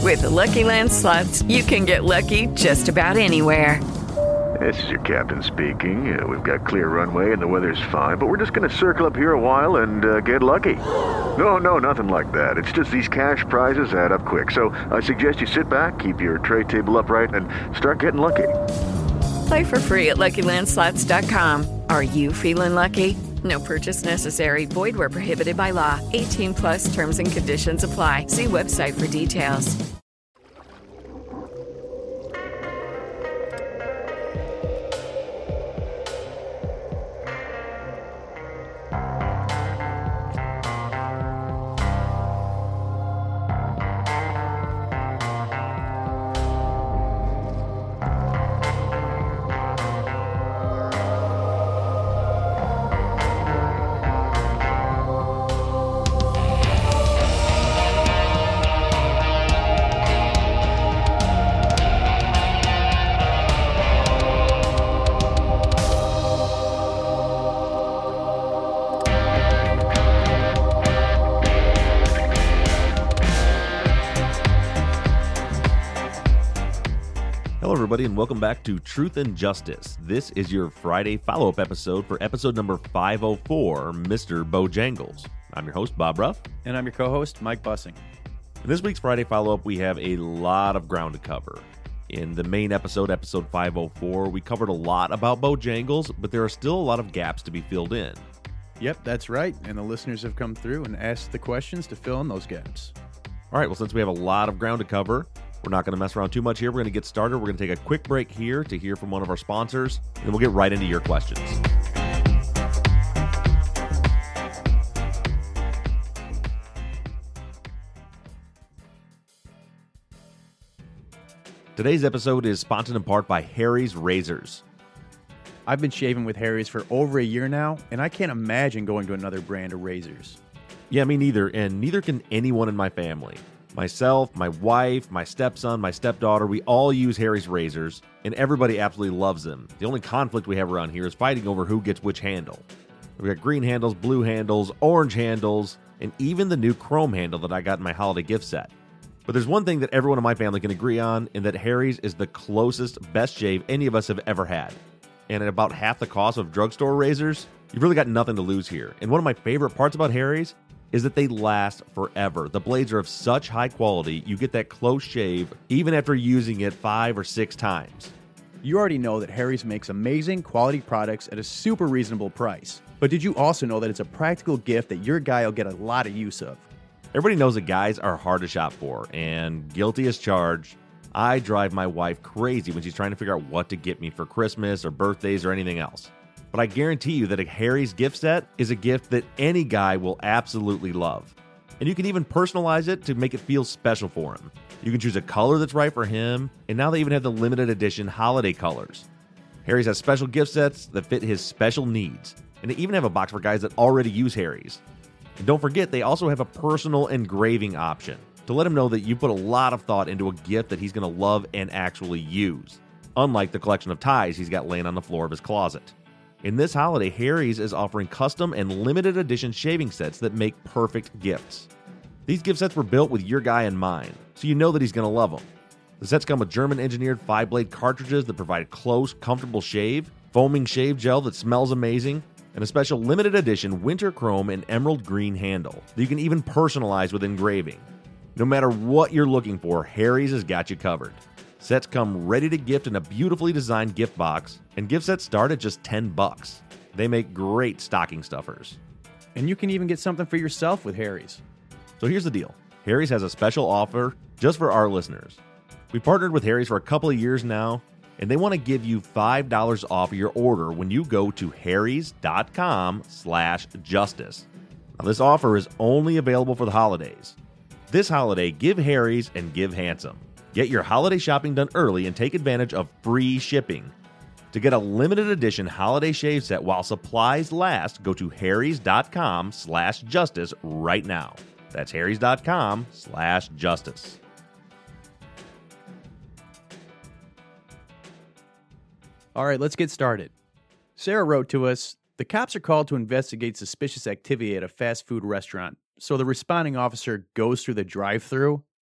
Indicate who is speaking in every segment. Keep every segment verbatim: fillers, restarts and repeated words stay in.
Speaker 1: With the Lucky Land Slots, you can get lucky just about anywhere.
Speaker 2: This is your captain speaking. Uh, we've got clear runway and the weather's fine, but we're just going to circle up here a while and uh, get lucky. No, no, nothing like that. It's just these cash prizes add up quick. So I suggest you sit back, keep your tray table upright, and start getting lucky.
Speaker 1: Play for free at Lucky Land Slots dot com. Are you feeling lucky? No purchase necessary. Void where prohibited by law. eighteen plus terms and conditions apply. See website for details.
Speaker 3: Everybody, and welcome back to Truth and Justice. This is your Friday follow-up episode for episode number five oh four, Mister Bojangles. I'm your host, Bob Ruff.
Speaker 4: And I'm your co-host, Mike Bussing.
Speaker 3: In this week's Friday follow-up, we have a lot of ground to cover. In the main episode, episode five oh four, we covered a lot about Bojangles, but there are still a lot of gaps to be filled in.
Speaker 4: Yep, that's right, and the listeners have come through and asked the questions to fill in those gaps.
Speaker 3: All right, well, since we have a lot of ground to cover, we're not going to mess around too much here. We're going to get started. We're going to take a quick break here to hear from one of our sponsors, and then we'll get right into your questions. Today's episode is sponsored in part by Harry's Razors.
Speaker 4: I've been shaving with Harry's for over a year now, and I can't imagine going to another brand of razors.
Speaker 3: Yeah, me neither, and neither can anyone in my family. Myself, my wife, my stepson, my stepdaughter, we all use Harry's razors, and everybody absolutely loves them. The only conflict we have around here is fighting over who gets which handle. We've got green handles, blue handles, orange handles, and even the new chrome handle that I got in my holiday gift set. But there's one thing that everyone in my family can agree on, and that Harry's is the closest best shave any of us have ever had. And at about half the cost of drugstore razors, you've really got nothing to lose here. And one of my favorite parts about Harry's is that they last forever. The blades are of such high quality, you get that close shave even after using it five or six times.
Speaker 4: You already know that Harry's makes amazing quality products at a super reasonable price. But did you also know that it's a practical gift that your guy will get a lot of use of?
Speaker 3: Everybody knows that guys are hard to shop for, and guilty as charged, I drive my wife crazy when she's trying to figure out what to get me for Christmas or birthdays or anything else. But I guarantee you that a Harry's gift set is a gift that any guy will absolutely love. And you can even personalize it to make it feel special for him. You can choose a color that's right for him, and now they even have the limited edition holiday colors. Harry's has special gift sets that fit his special needs, and they even have a box for guys that already use Harry's. And don't forget, they also have a personal engraving option to let him know that you put a lot of thought into a gift that he's going to love and actually use, unlike the collection of ties he's got laying on the floor of his closet. In this holiday, Harry's is offering custom and limited edition shaving sets that make perfect gifts. These gift sets were built with your guy in mind, so you know that he's going to love them. The sets come with German-engineered five-blade cartridges that provide close, comfortable shave, foaming shave gel that smells amazing, and a special limited edition winter chrome and emerald green handle that you can even personalize with engraving. No matter what you're looking for, Harry's has got you covered. Sets come ready to gift in a beautifully designed gift box, and gift sets start at just ten bucks. They make great stocking stuffers.
Speaker 4: And you can even get something for yourself with Harry's.
Speaker 3: So here's the deal. Harry's has a special offer just for our listeners. We partnered with Harry's for a couple of years now, and they want to give you five dollars off your order when you go to harrys.com slash justice. Now, this offer is only available for the holidays. This holiday, give Harry's and give handsome. Get your holiday shopping done early and take advantage of free shipping. To get a limited edition holiday shave set while supplies last, go to harrys.com slash justice right now. That's harrys.com slash justice.
Speaker 4: All right, let's get started. Sarah wrote to us, the cops are called to investigate suspicious activity at a fast food restaurant. So the responding officer goes through the drive-thru.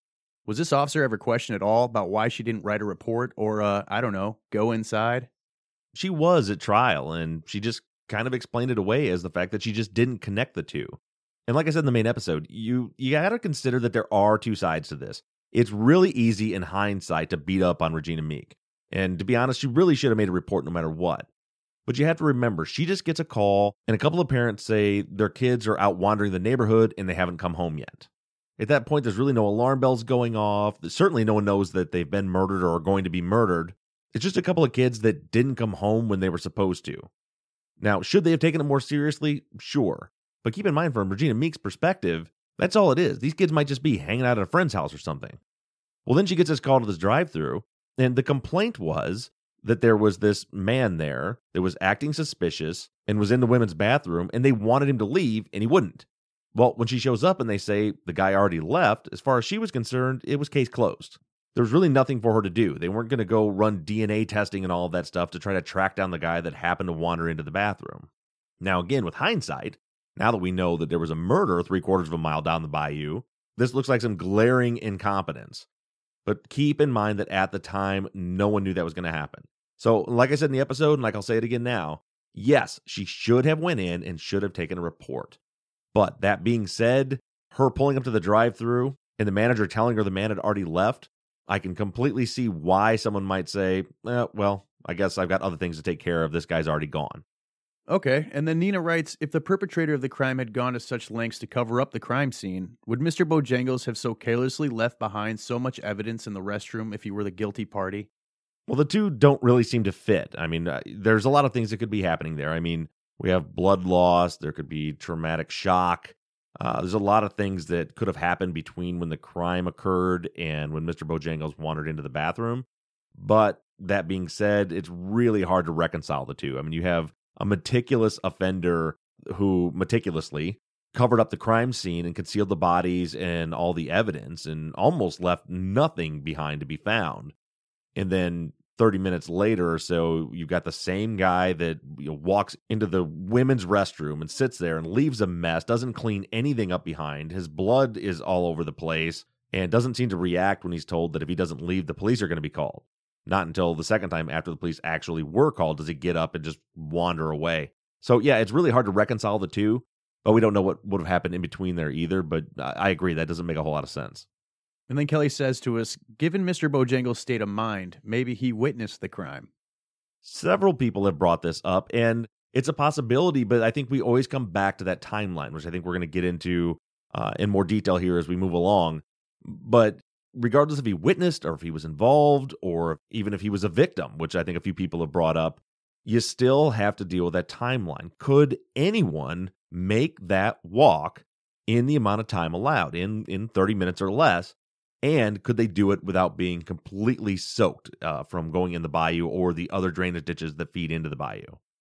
Speaker 4: Was this officer ever questioned at all about why she didn't write a report or, uh, I don't know, go inside?
Speaker 3: She was at trial, and she just kind of explained it away as the fact that she just didn't connect the two. And like I said in the main episode, you you got to consider that there are two sides to this. It's really easy in hindsight to beat up on Regina Meek. And to be honest, she really should have made a report no matter what. But you have to remember, she just gets a call, and a couple of parents say their kids are out wandering the neighborhood and they haven't come home yet. At that point, there's really no alarm bells going off. Certainly no one knows that they've been murdered or are going to be murdered. It's just a couple of kids that didn't come home when they were supposed to. Now, should they have taken it more seriously? Sure. But keep in mind, from Regina Meek's perspective, that's all it is. These kids might just be hanging out at a friend's house or something. Well, then she gets this call to this drive-thru, and the complaint was that there was this man there that was acting suspicious and was in the women's bathroom, and they wanted him to leave, and he wouldn't. Well, when she shows up and they say the guy already left, as far as she was concerned, it was case closed. There was really nothing for her to do. They weren't going to go run D N A testing and all of that stuff to try to track down the guy that happened to wander into the bathroom. Now, again, with hindsight, now that we know that there was a murder three quarters of a mile down the bayou, this looks like some glaring incompetence. But keep in mind that at the time, no one knew that was going to happen. So, like I said in the episode, and like I'll say it again now, yes, she should have went in and should have taken a report. But that being said, her pulling up to the drive-thru and the manager telling her the man had already left, I can completely see why someone might say, eh, well, I guess I've got other things to take care of. This guy's already gone.
Speaker 4: Okay, and then Nina writes, if the perpetrator of the crime had gone to such lengths to cover up the crime scene, would Mister Bojangles have so carelessly left behind so much evidence in the restroom if he were the guilty party?
Speaker 3: Well, the two don't really seem to fit. I mean, uh, there's a lot of things that could be happening there. I mean, we have blood loss, there could be traumatic shock. Uh, there's a lot of things that could have happened between when the crime occurred and when Mister Bojangles wandered into the bathroom. But that being said, it's really hard to reconcile the two. I mean, you have a meticulous offender who meticulously covered up the crime scene and concealed the bodies and all the evidence and almost left nothing behind to be found. And then thirty minutes later or so, you've got the same guy that, you know, walks into the women's restroom and sits there and leaves a mess, doesn't clean anything up behind. His blood is all over the place and doesn't seem to react when he's told that if he doesn't leave, the police are going to be called. Not until the second time after the police actually were called does he get up and just wander away. So, yeah, it's really hard to reconcile the two, but we don't know what would have happened in between there either. But I agree, that doesn't make a whole lot of sense.
Speaker 4: And then Kelly says to us, given Mister Bojangles' state of mind, maybe he witnessed the crime.
Speaker 3: Several people have brought this up, and it's a possibility, but I think we always come back to that timeline, which I think we're going to get into uh, in more detail here as we move along. But regardless if he witnessed or if he was involved or even if he was a victim, which I think a few people have brought up, you still have to deal with that timeline. Could anyone make that walk in the amount of time allowed, in, in thirty minutes or less? And could they do it without being completely soaked uh, from going in the bayou or the other drainage ditches that feed into the bayou?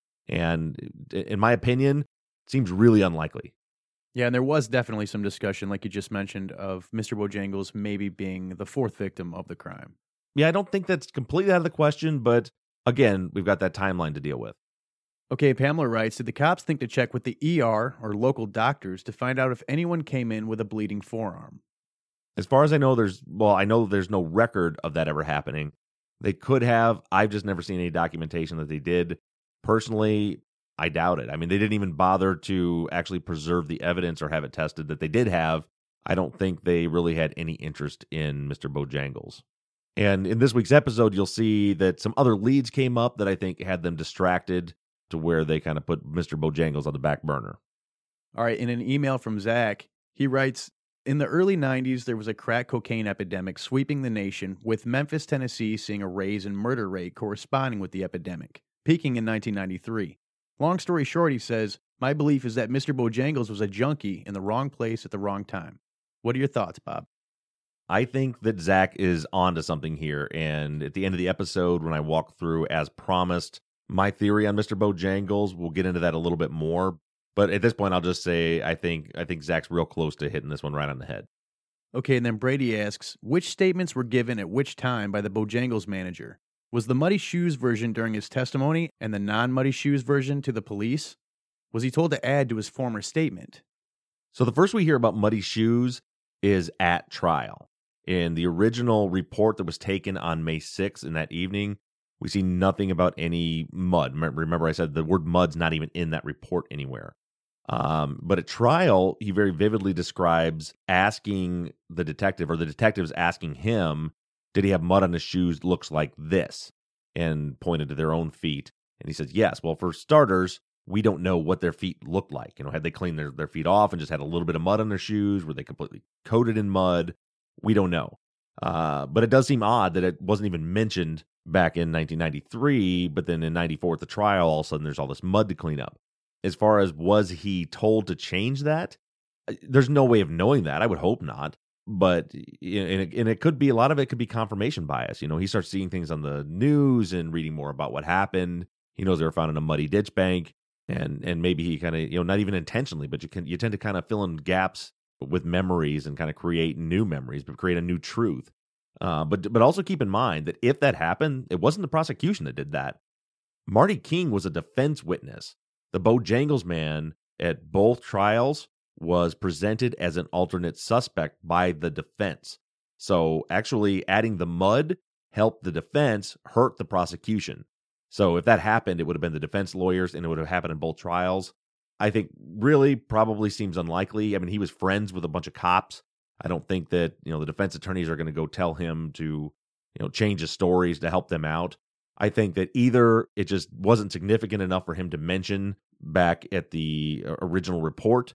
Speaker 3: And in my opinion, it seems really unlikely.
Speaker 4: Yeah, and there was definitely some discussion, like you just mentioned, of Mister Bojangles maybe being the fourth victim of the crime.
Speaker 3: Yeah, I don't think that's completely out of the question, but again, we've got that timeline to deal with.
Speaker 4: Okay, Pamela writes, did the cops think to check with the E R or local doctors to find out if anyone came in with a bleeding forearm?
Speaker 3: As far as I know, there's, well, I know there's no record of that ever happening. They could have. I've just never seen any documentation that they did. Personally, I doubt it. I mean, they didn't even bother to actually preserve the evidence or have it tested that they did have. I don't think they really had any interest in Mister Bojangles. And in this week's episode, you'll see that some other leads came up that I think had them distracted to where they kind of put Mister Bojangles on the back burner.
Speaker 4: All right, in an email from Zach, he writes, in the early nineties, there was a crack cocaine epidemic sweeping the nation, with Memphis, Tennessee seeing a raise in murder rate corresponding with the epidemic, peaking in nineteen ninety-three. Long story short, he says, my belief is that Mister Bojangles was a junkie in the wrong place at the wrong time. What are your thoughts, Bob?
Speaker 3: I think that Zach is onto something here, and at the end of the episode, when I walk through as promised, my theory on Mister Bojangles, we'll get into that a little bit more. But at this point, I'll just say I think I think Zach's real close to hitting this one right on the head.
Speaker 4: Okay, and then Brady asks, which statements were given at which time by the Bojangles manager? Was the Muddy Shoes version during his testimony and the non-Muddy Shoes version to the police? Was he told to add to his former statement?
Speaker 3: So the first we hear about Muddy Shoes is at trial. In the original report that was taken on May sixth in that evening, we see nothing about any mud. Remember, I said the word mud's not even in that report anywhere. Um, but at trial, he very vividly describes asking the detective, or the detectives asking him, did he have mud on his shoes looks like this? And pointed to their own feet. And he says, yes. Well, for starters, we don't know what their feet looked like. You know, had they cleaned their, their feet off and just had a little bit of mud on their shoes? Were they completely coated in mud? We don't know. Uh, but it does seem odd that it wasn't even mentioned back in nineteen ninety-three, but then in ninety-four at the trial, all of a sudden there's all this mud to clean up. As far as was he told to change that? There's no way of knowing that. I would hope not. But, and it, and it could be, a lot of it could be confirmation bias. You know, he starts seeing things on the news and reading more about what happened. He knows they were found in a muddy ditch bank. And and maybe he kind of, you know, not even intentionally, but you can you tend to kind of fill in gaps with memories and kind of create new memories, but create a new truth. Uh, but but also keep in mind that if that happened, it wasn't the prosecution that did that. Marty King was a defense witness. The Bojangles man at both trials was presented as an alternate suspect by the defense. So actually adding the mud helped the defense hurt the prosecution. So if that happened, it would have been the defense lawyers, and it would have happened in both trials. I think really probably seems unlikely. I mean, he was friends with a bunch of cops. I don't think that, you know, the defense attorneys are going to go tell him to, you know, change his stories to help them out. I think that either it just wasn't significant enough for him to mention back at the original report,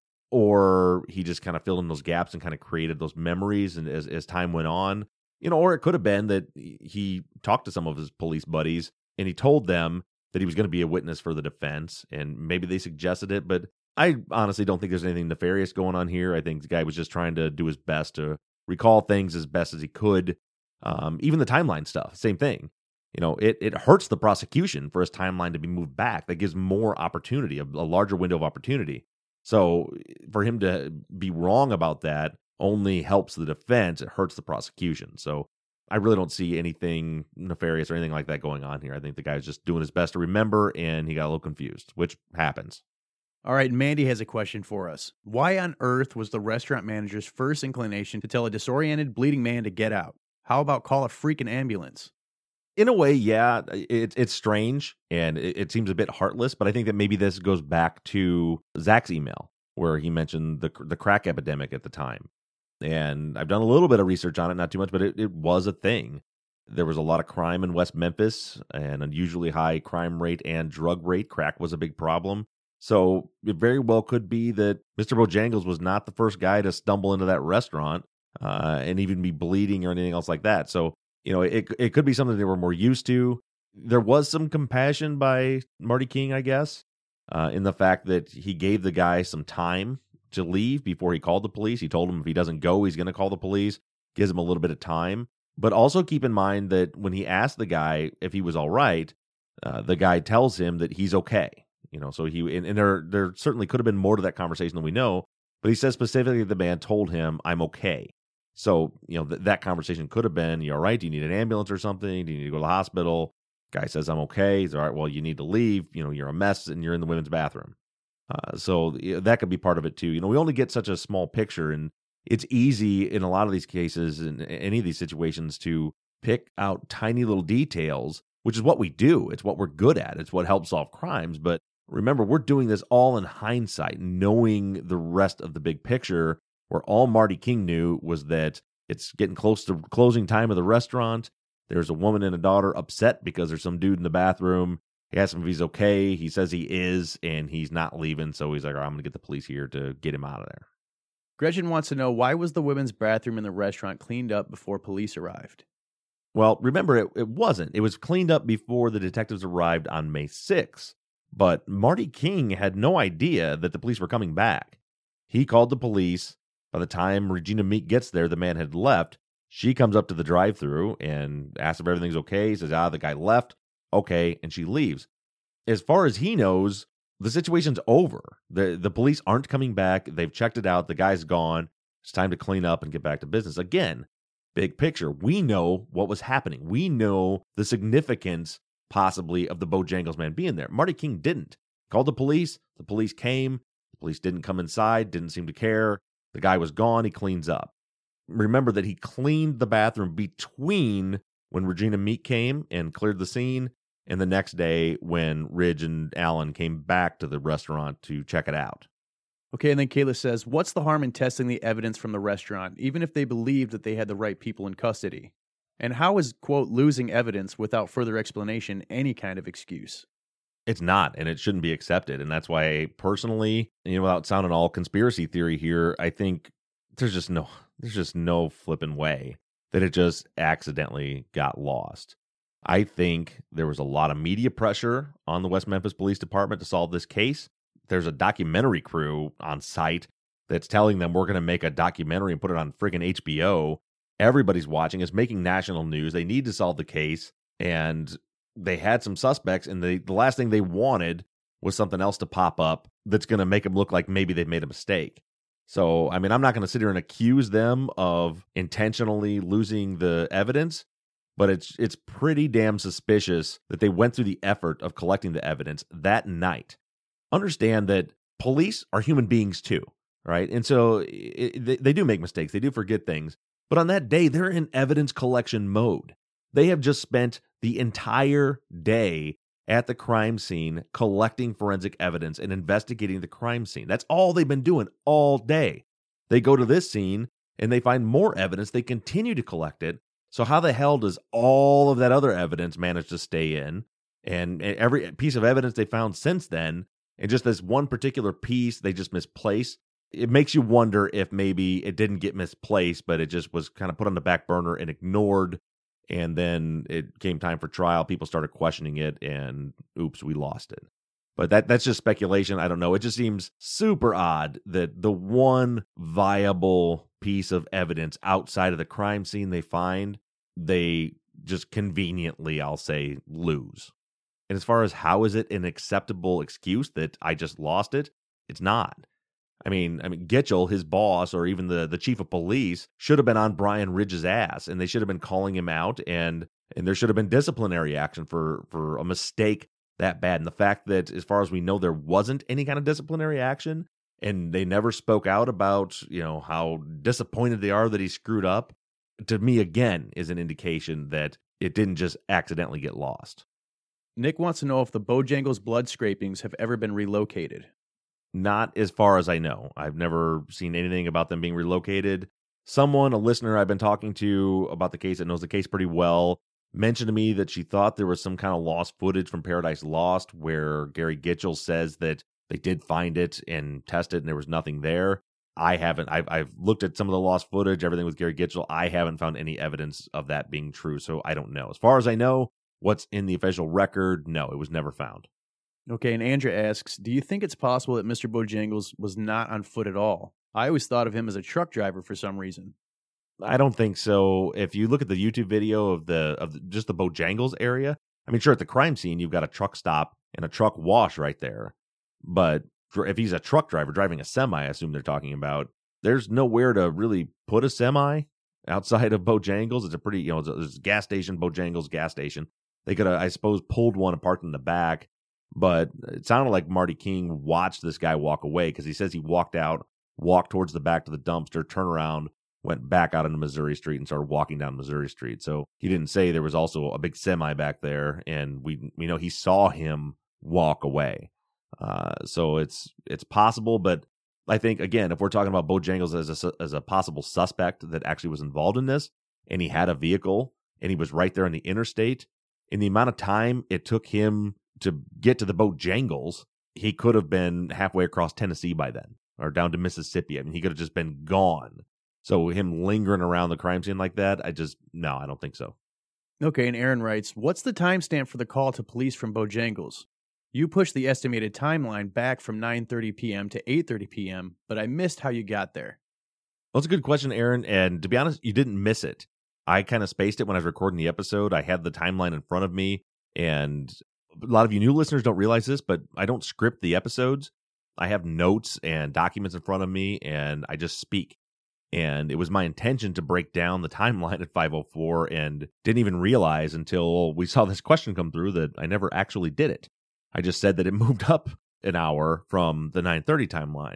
Speaker 3: or he just kind of filled in those gaps and kind of created those memories and as, as time went on. You know, or it could have been that he talked to some of his police buddies and he told them that he was going to be a witness for the defense, and maybe they suggested it, but I honestly don't think there's anything nefarious going on here. I think the guy was just trying to do his best to recall things as best as he could. Um, even the timeline stuff, same thing. You know, it, it hurts the prosecution for his timeline to be moved back. That gives more opportunity, a, a larger window of opportunity. So for him to be wrong about that only helps the defense. It hurts the prosecution. So I really don't see anything nefarious or anything like that going on here. I think the guy's just doing his best to remember, and he got a little confused, which happens.
Speaker 4: All right, Mandy has a question for us. Why on earth was the restaurant manager's first inclination to tell a disoriented, bleeding man to get out? How about call a freaking ambulance?
Speaker 3: In a way, yeah, it, it's strange, and it, it seems a bit heartless, but I think that maybe this goes back to Zach's email, where he mentioned the the crack epidemic at the time. And I've done a little bit of research on it, not too much, but it, it was a thing. There was a lot of crime in West Memphis, an unusually high crime rate and drug rate. Crack was a big problem. So it very well could be that Mister Bojangles was not the first guy to stumble into that restaurant uh, and even be bleeding or anything else like that. So, you know, it it could be something they were more used to. There was some compassion by Marty King, I guess, uh, in the fact that he gave the guy some time to leave before he called the police. He told him if he doesn't go, he's going to call the police, gives him a little bit of time. But also keep in mind that when he asked the guy if he was all right, uh, the guy tells him that he's okay. You know, so he, and, and there there certainly could have been more to that conversation than we know, but he says specifically the man told him, I'm okay. So, you know, th- that conversation could have been, you all right? Do you need an ambulance or something? Do you need to go to the hospital? Guy says, I'm okay. He's all right. Well, you need to leave. You know, you're a mess and you're in the women's bathroom. Uh, so you know, that could be part of it too. You know, we only get such a small picture, and it's easy in a lot of these cases, in any of these situations, to pick out tiny little details, which is what we do. It's what we're good at. It's what helps solve crimes. But remember, we're doing this all in hindsight, knowing the rest of the big picture, where all Marty King knew was that it's getting close to closing time of the restaurant. There's a woman and a daughter upset because there's some dude in the bathroom. He asks him if he's okay. He says he is, and he's not leaving. So he's like, all right, I'm going to get the police here to get him out of there.
Speaker 4: Gretchen wants to know, why was the women's bathroom in the restaurant cleaned up before police arrived?
Speaker 3: Well, remember, it, it wasn't. It was cleaned up before the detectives arrived on May sixth. But Marty King had no idea that the police were coming back. He called the police. By the time Regina Meek gets there, the man had left. She comes up to the drive-thru and asks if everything's okay. He says, ah, the guy left. Okay, and she leaves. As far as he knows, the situation's over. The the police aren't coming back. They've checked it out. The guy's gone. It's time to clean up and get back to business. Again, big picture. We know what was happening. We know the significance, possibly, of the Bojangles man being there. Marty King didn't. Called the police. The police came. The police didn't come inside, didn't seem to care. The guy was gone. He cleans up. remember that he cleaned the bathroom between when Regina Meek came and cleared the scene and the next day when Ridge and Alan came back to the restaurant to check it out.
Speaker 4: Okay, and then Kayla says, what's the harm in testing the evidence from the restaurant, even if they believed that they had the right people in custody? And how is, quote, losing evidence without further explanation any kind of excuse?
Speaker 3: It's not, and it shouldn't be accepted. And that's why, personally, you know, without sounding all conspiracy theory here, I think there's just no, there's just no flipping way that it just accidentally got lost. I think there was a lot of media pressure on the West Memphis Police Department to solve this case. There's a documentary crew on site that's telling them we're going to make a documentary and put it on friggin' H B O. Everybody's watching. It's making national news. They need to solve the case. And they had some suspects, and they, the last thing they wanted was something else to pop up that's going to make them look like maybe they've made a mistake. So, I mean, I'm not going to sit here and accuse them of intentionally losing the evidence, but it's it's pretty damn suspicious that they went through the effort of collecting the evidence that night. Understand that police are human beings too, right? And so it, they, they do make mistakes. They do forget things. But on that day, they're in evidence collection mode. They have just spent the entire day at the crime scene collecting forensic evidence and investigating the crime scene. That's all they've been doing all day. They go to this scene and they find more evidence. They continue to collect it. So how the hell does all of that other evidence manage to stay in? And every piece of evidence they found since then, and just this one particular piece they just misplaced, it makes you wonder if maybe it didn't get misplaced, but it just was kind of put on the back burner and ignored. And then it came time for trial. People started questioning it, and oops, we lost it. But that that's just speculation. I don't know. It just seems super odd that the one viable piece of evidence outside of the crime scene they find, they just conveniently, I'll say, lose. And as far as how is it an acceptable excuse that I just lost it, it's not. I mean, I mean, Gitchell, his boss, or even the, the chief of police, should have been on Brian Ridge's ass, and they should have been calling him out, and and there should have been disciplinary action for, for a mistake that bad. And the fact that, as far as we know, there wasn't any kind of disciplinary action, and they never spoke out about, you know, how disappointed they are that he screwed up, to me, again, is an indication that it didn't just accidentally get lost.
Speaker 4: Nick wants to know if the Bojangles blood scrapings have ever been relocated.
Speaker 3: Not as far as I know. I've never seen anything about them being relocated. Someone, a listener I've been talking to about the case that knows the case pretty well, mentioned to me that she thought there was some kind of lost footage from Paradise Lost where Gary Gitchell says that they did find it and test it and there was nothing there. I haven't. I've, I've looked at some of the lost footage, everything with Gary Gitchell. I haven't found any evidence of that being true, so I don't know. As far as I know, what's in the official record, no, it was never found.
Speaker 4: Okay, and Andrea asks, do you think it's possible that Mister Bojangles was not on foot at all? I always thought of him as a truck driver for some reason.
Speaker 3: I don't think so. If you look at the YouTube video of the of the, just the Bojangles area, I mean, sure, at the crime scene, you've got a truck stop and a truck wash right there. But for, if he's a truck driver driving a semi, I assume they're talking about, there's nowhere to really put a semi outside of Bojangles. It's a pretty, you know, there's a gas station, Bojangles gas station. They could have, I suppose, pulled one and parked in the back. But it sounded like Marty King watched this guy walk away because he says he walked out, walked towards the back to the dumpster, turned around, went back out into Missouri Street and started walking down Missouri Street. So he didn't say there was also a big semi back there, and we we know he saw him walk away. Uh, so it's it's possible, but I think, again, if we're talking about Bojangles as a, as a possible suspect that actually was involved in this, and he had a vehicle, and he was right there on the interstate, in the amount of time it took him to get to the Bojangles, he could have been halfway across Tennessee by then, or down to Mississippi. I mean, he could have just been gone. So him lingering around the crime scene like that, I just, no, I don't think so.
Speaker 4: Okay, and Aaron writes, what's the timestamp for the call to police from Bojangles? You pushed the estimated timeline back from nine thirty p.m. to eight thirty p.m., but I missed how you got there.
Speaker 3: Well, that's a good question, Aaron, and to be honest, you didn't miss it. I kind of spaced it when I was recording the episode. I had the timeline in front of me, and a lot of you new listeners don't realize this, but I don't script the episodes. I have notes and documents in front of me, and I just speak. And it was my intention to break down the timeline at five oh four, and didn't even realize until we saw this question come through that I never actually did it. I just said that it moved up an hour from the nine thirty timeline.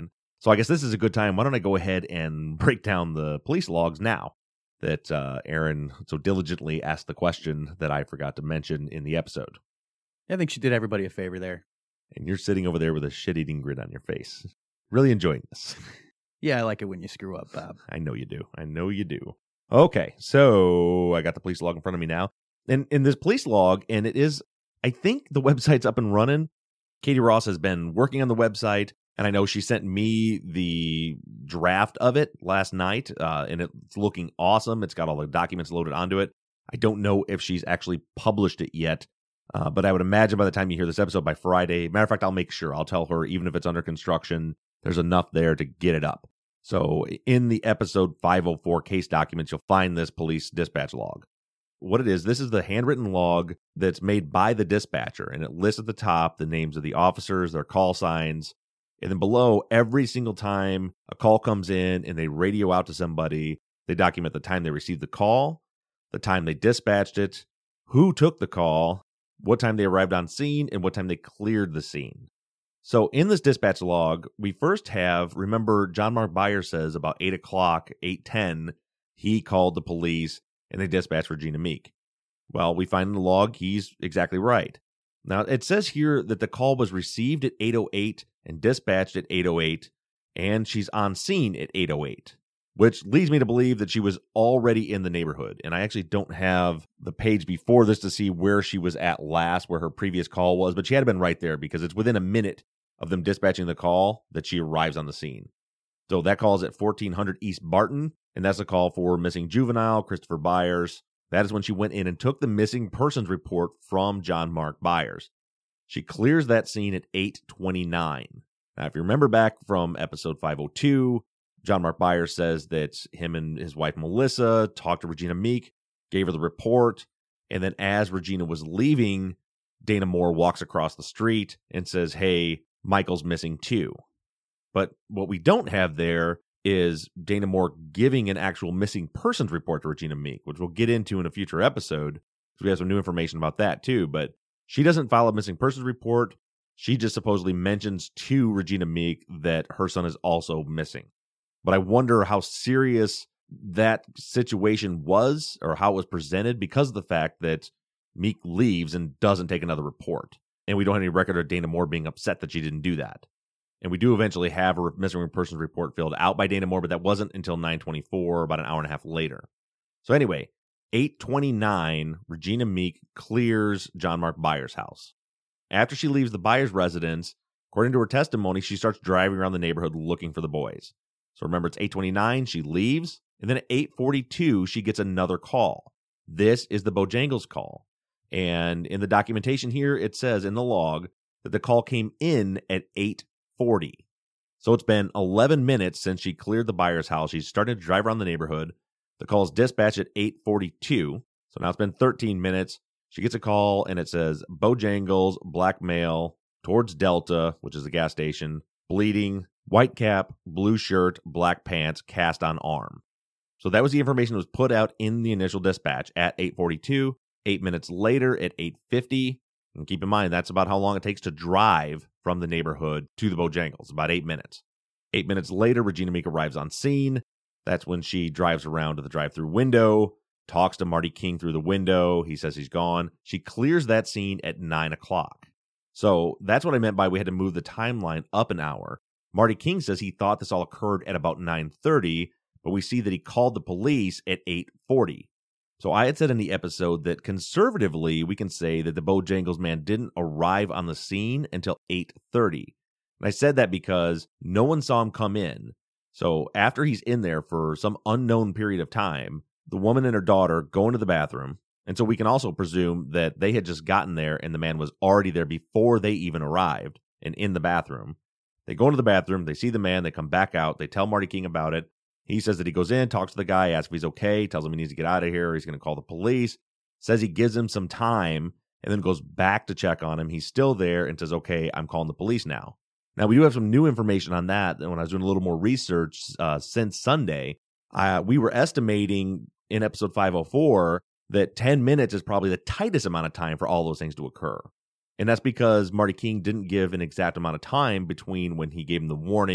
Speaker 3: So I guess this is a good time. Why don't I go ahead and break down the police logs now that uh, Aaron so diligently asked the question that I forgot to mention in the episode.
Speaker 4: I think she did everybody a favor there.
Speaker 3: And you're sitting over there with a shit-eating grin on your face. Really enjoying this.
Speaker 4: Yeah, I like it when you screw up, Bob.
Speaker 3: I know you do. I know you do. Okay, so I got the police log in front of me now. And in this police log, and it is, I think the website's up and running. Katie Ross has been working on the website, and I know she sent me the draft of it last night, uh, and it's looking awesome. It's got all the documents loaded onto it. I don't know if she's actually published it yet, uh, but I would imagine by the time you hear this episode by Friday, matter of fact, I'll make sure. I'll tell her, even if it's under construction, there's enough there to get it up. So in the episode five oh four case documents, you'll find this police dispatch log. What it is, this is the handwritten log that's made by the dispatcher, and it lists at the top the names of the officers, their call signs, and then below, every single time a call comes in and they radio out to somebody, they document the time they received the call, the time they dispatched it, who took the call, what time they arrived on scene, and what time they cleared the scene. So in this dispatch log, we first have, remember, John Mark Byers says about eight o'clock, eight ten, he called the police and they dispatched Regina Meek. Well, we find in the log he's exactly right. Now, it says here that the call was received at eight oh eight and dispatched at eight oh eight, and she's on scene at eight oh eight, which leads me to believe that she was already in the neighborhood. And I actually don't have the page before this to see where she was at last, where her previous call was, but she had been right there because it's within a minute of them dispatching the call that she arrives on the scene. So that call is at fourteen hundred East Barton, and that's a call for missing juvenile, Christopher Byers. That is when she went in and took the missing persons report from John Mark Byers. She clears that scene at eight twenty-nine. Now, if you remember back from episode five oh two, John Mark Byers says that him and his wife Melissa talked to Regina Meek, gave her the report, and then as Regina was leaving, Dana Moore walks across the street and says, hey, Michael's missing too. But what we don't have there is Dana Moore giving an actual missing persons report to Regina Meek, which we'll get into in a future episode, because we have some new information about that too. But she doesn't file a missing persons report. She just supposedly mentions to Regina Meek that her son is also missing. But I wonder how serious that situation was, or how it was presented, because of the fact that Meek leaves and doesn't take another report. And we don't have any record of Dana Moore being upset that she didn't do that. And we do eventually have a missing persons report filled out by Dana Moore, but that wasn't until nine twenty-four, about an hour and a half later. So anyway, eight twenty-nine, Regina Meek clears John Mark Byers' house. After she leaves the Byers residence, according to her testimony, she starts driving around the neighborhood looking for the boys. So remember, it's eight twenty-nine, she leaves, and then at eight forty-two, she gets another call. This is the Bojangles call. And in the documentation here, it says in the log that the call came in at eight forty. So it's been eleven minutes since she cleared the Byers' house. She's starting to drive around the neighborhood. The call is dispatched at eight forty-two. So now it's been thirteen minutes. She gets a call and it says Bojangles, black male, towards Delta, which is the gas station, bleeding, white cap, blue shirt, black pants, cast on arm. So that was the information that was put out in the initial dispatch at eight forty-two. Eight minutes later at eight fifty. And keep in mind, that's about how long it takes to drive from the neighborhood to the Bojangles, about eight minutes. Eight minutes later, Regina Meek arrives on scene. That's when she drives around to the drive-through window, talks to Marty King through the window. He says he's gone. She clears that scene at nine o'clock. So that's what I meant by we had to move the timeline up an hour. Marty King says he thought this all occurred at about nine thirty, but we see that he called the police at eight forty. So I had said in the episode that conservatively, we can say that the Bojangles man didn't arrive on the scene until eight thirty. And I said that because no one saw him come in. So after he's in there for some unknown period of time, the woman and her daughter go into the bathroom. And so we can also presume that they had just gotten there and the man was already there before they even arrived and in the bathroom. They go into the bathroom, they see the man, they come back out, they tell Marty King about it. He says that he goes in, talks to the guy, asks if he's okay, tells him he needs to get out of here, or he's going to call the police, says he gives him some time, and then goes back to check on him. He's still there and says, okay, I'm calling the police now. Now, we do have some new information on that. And when I was doing a little more research uh, since Sunday, uh, we were estimating in episode five oh four that ten minutes is probably the tightest amount of time for all those things to occur. And that's because Marty King didn't give an exact amount of time between when he gave him the warning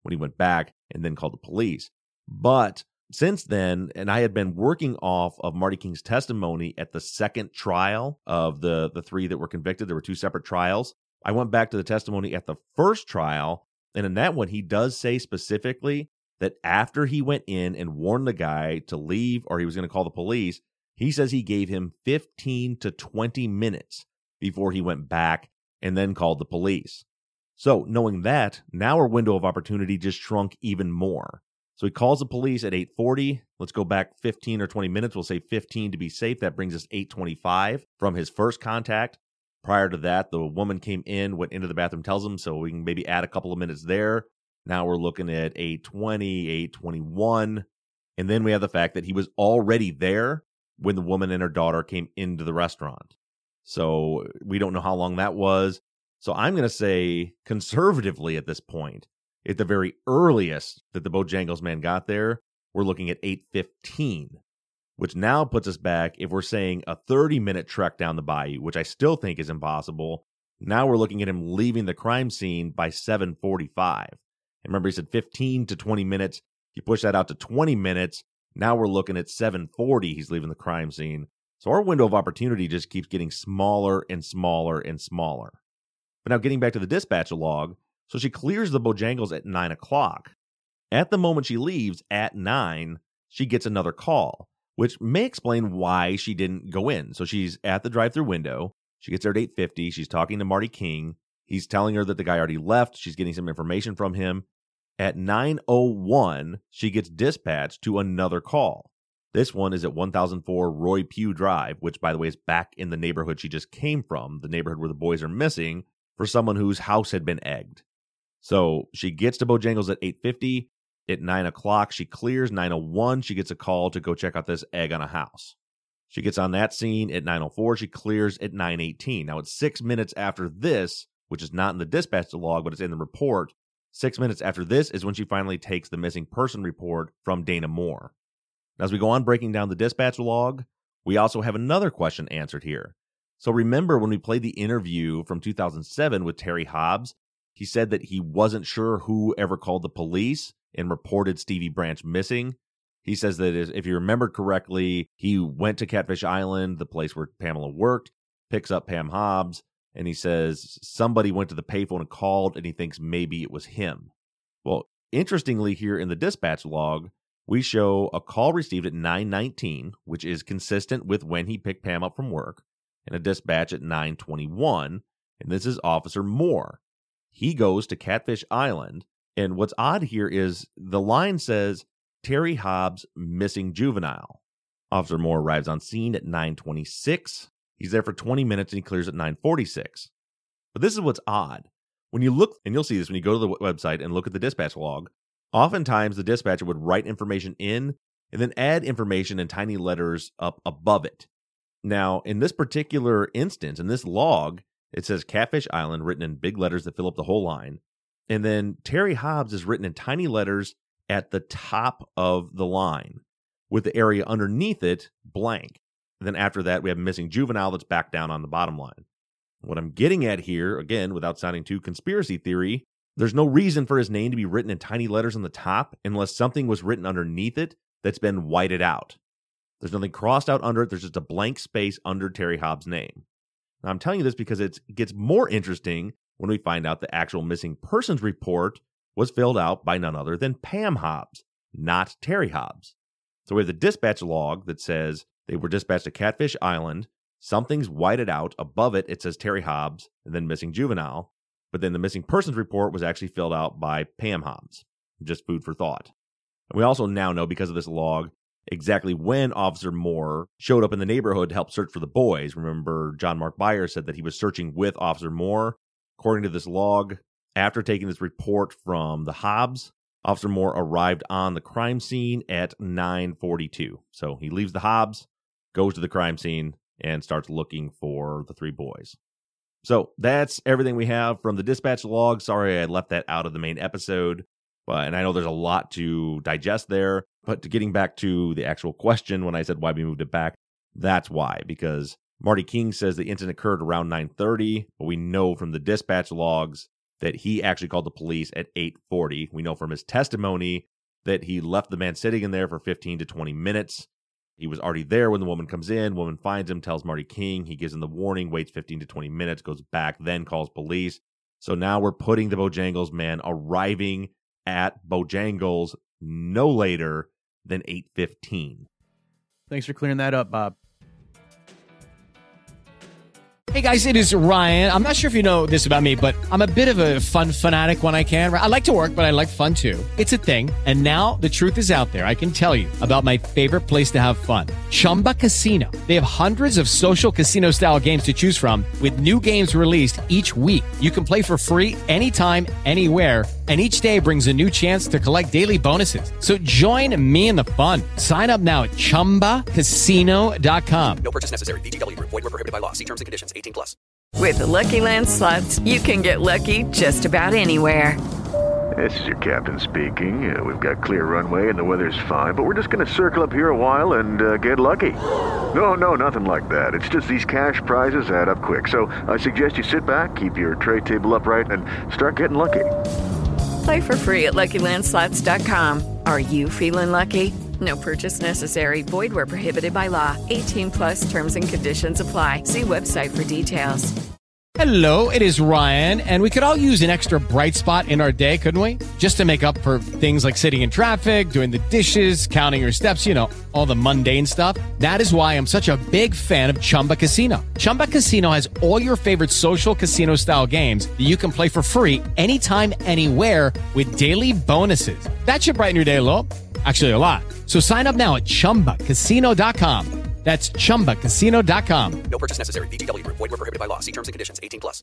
Speaker 3: when he went back and then called the police. But since then, and I had been working off of Marty King's testimony at the second trial of the, the three that were convicted. There were two separate trials. I went back to the testimony at the first trial, and in that one, he does say specifically that after he went in and warned the guy to leave or he was going to call the police, he says he gave him fifteen to twenty minutes before he went back and then called the police. So knowing that, now our window of opportunity just shrunk even more. So he calls the police at eight forty. Let's go back fifteen or twenty minutes. We'll say fifteen to be safe. That brings us eight twenty-five from his first contact. Prior to that, the woman came in, went into the bathroom, tells him, so we can maybe add a couple of minutes there. Now we're looking at eight twenty, eight twenty-one. And then we have the fact that he was already there when the woman and her daughter came into the restaurant. So we don't know how long that was. So I'm going to say conservatively at this point, at the very earliest that the Bojangles man got there, we're looking at eight fifteen, which now puts us back, if we're saying a thirty-minute trek down the bayou, which I still think is impossible, now we're looking at him leaving the crime scene by seven forty-five. And remember, he said fifteen to twenty minutes. You push that out to twenty minutes. Now we're looking at seven forty, he's leaving the crime scene. So our window of opportunity just keeps getting smaller and smaller and smaller. But now getting back to the dispatch log, so she clears the Bojangles at nine o'clock. At the moment she leaves, at nine, she gets another call, which may explain why she didn't go in. So she's at the drive-thru window. She gets there at eight fifty. She's talking to Marty King. He's telling her that the guy already left. She's getting some information from him. At nine oh one, she gets dispatched to another call. This one is at one thousand four Roy Pugh Drive, which, by the way, is back in the neighborhood she just came from, the neighborhood where the boys are missing, for someone whose house had been egged. So she gets to Bojangles at eight fifty. At nine o'clock, she clears. nine oh one, she gets a call to go check out this egg on a house. She gets on that scene at nine oh four. She clears at nine eighteen. Now, it's six minutes after this, which is not in the dispatch log, but it's in the report. Six minutes after this is when she finally takes the missing person report from Dana Moore. Now, as we go on breaking down the dispatch log, we also have another question answered here. So remember when we played the interview from two thousand seven with Terry Hobbs, he said that he wasn't sure who ever called the police and reported Stevie Branch missing. He says that if you remember correctly, he went to Catfish Island, the place where Pamela worked, picks up Pam Hobbs, and he says somebody went to the payphone and called, and he thinks maybe it was him. Well, interestingly, here in the dispatch log, we show a call received at nine nineteen, which is consistent with when he picked Pam up from work, and a dispatch at nine twenty-one, and this is Officer Moore. He goes to Catfish Island, and what's odd here is the line says, Terry Hobbs missing juvenile. Officer Moore arrives on scene at nine twenty-six. He's there for twenty minutes and he clears at nine forty-six. But this is what's odd. When you look, and you'll see this when you go to the website and look at the dispatch log, oftentimes the dispatcher would write information in and then add information in tiny letters up above it. Now, in this particular instance, in this log, it says Catfish Island written in big letters that fill up the whole line. And then Terry Hobbs is written in tiny letters at the top of the line, with the area underneath it blank. And then after that, we have missing juvenile that's back down on the bottom line. What I'm getting at here, again, without sounding too conspiracy theory, there's no reason for his name to be written in tiny letters on the top unless something was written underneath it that's been whited out. There's nothing crossed out under it. There's just a blank space under Terry Hobbs' name. Now, I'm telling you this because it's, it gets more interesting when we find out the actual missing persons report was filled out by none other than Pam Hobbs, not Terry Hobbs. So we have the dispatch log that says they were dispatched to Catfish Island. Something's whited out. Above it, it says Terry Hobbs and then missing juvenile. But then the missing persons report was actually filled out by Pam Hobbs. Just food for thought. And we also now know, because of this log, exactly when Officer Moore showed up in the neighborhood to help search for the boys. Remember, John Mark Byer said that he was searching with Officer Moore. According to this log, after taking this report from the Hobbs, Officer Moore arrived on the crime scene at nine forty-two. So he leaves the Hobbs, goes to the crime scene, and starts looking for the three boys. So that's everything we have from the dispatch log. Sorry I left that out of the main episode, but and I know there's a lot to digest there. But to getting back to the actual question, when I said why we moved it back, that's why. Because Marty King says the incident occurred around nine thirty, but we know from the dispatch logs that he actually called the police at eight forty. We know from his testimony that he left the man sitting in there for fifteen to twenty minutes. He was already there when the woman comes in. Woman finds him, tells Marty King. He gives him the warning, waits fifteen to twenty minutes, goes back, then calls police. So now we're putting the Bojangles man arriving at Bojangles no later than eight fifteen.
Speaker 4: Thanks for clearing that up, Bob.
Speaker 5: Hey guys, it is Ryan. I'm not sure if you know this about me, but I'm a bit of a fun fanatic when I can. I like to work, but I like fun too. It's a thing. And now the truth is out there. I can tell you about my favorite place to have fun. Chumba Casino. They have hundreds of social casino style games to choose from with new games released each week. You can play for free anytime, anywhere. And each day brings a new chance to collect daily bonuses. So join me in the fun. Sign up now at chumba casino dot com.
Speaker 6: No purchase necessary. V G W. Void were prohibited by law. See terms and conditions. eighteen plus.
Speaker 1: With the Lucky Land Slots, you can get lucky just about anywhere.
Speaker 2: This is your captain speaking. Uh, we've got clear runway and the weather's fine, but we're just going to circle up here a while and uh, get lucky. No, no, nothing like that. It's just these cash prizes add up quick. So I suggest you sit back, keep your tray table upright, and start getting lucky.
Speaker 1: Play for free at Lucky Land Slots dot com. Are you feeling lucky? No purchase necessary. Void where prohibited by law. eighteen plus terms and conditions apply. See website for details.
Speaker 5: Hello, it is Ryan, and we could all use an extra bright spot in our day, couldn't we? Just to make up for things like sitting in traffic, doing the dishes, counting your steps, you know, all the mundane stuff. That is why I'm such a big fan of Chumba Casino. Chumba Casino has all your favorite social casino-style games that you can play for free anytime, anywhere with daily bonuses. That should brighten your day a little. Actually, a lot. So sign up now at chumba casino dot com. That's chumba casino dot com.
Speaker 6: No purchase necessary. V G W. Void were prohibited by law. See terms and conditions. eighteen plus.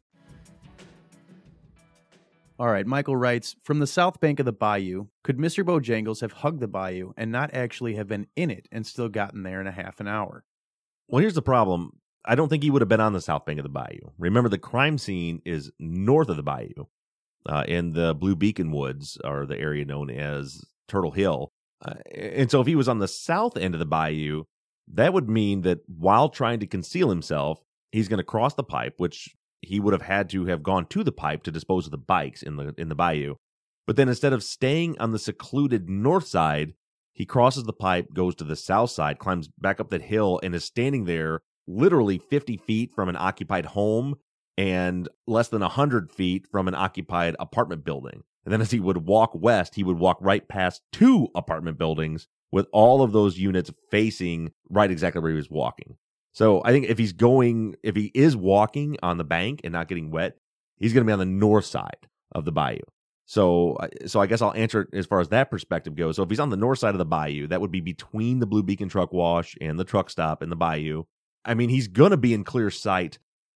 Speaker 4: All right, Michael writes, from the south bank of the bayou, could Mister Bojangles have hugged the bayou and not actually have been in it and still gotten there in a half an hour?
Speaker 3: Well, here's the problem. I don't think he would have been on the south bank of the bayou. Remember, the crime scene is north of the bayou, uh, in the Blue Beacon Woods, or the area known as Turtle Hill. Uh, and so if he was on the south end of the bayou, that would mean that while trying to conceal himself, he's going to cross the pipe, which he would have had to have gone to the pipe to dispose of the bikes in the in the bayou. But then instead of staying on the secluded north side, he crosses the pipe, goes to the south side, climbs back up that hill, and is standing there literally fifty feet from an occupied home and less than one hundred feet from an occupied apartment building. And then as he would walk west, he would walk right past two apartment buildings with all of those units facing right exactly where he was walking. So I think if he's going, if he is walking on the bank and not getting wet, he's going to be on the north side of the bayou. So, so I guess I'll answer it as far as that perspective goes. So if he's on the north side of the bayou, that would be between the Blue Beacon truck wash and the truck stop and the bayou. I mean, he's going to be in clear sight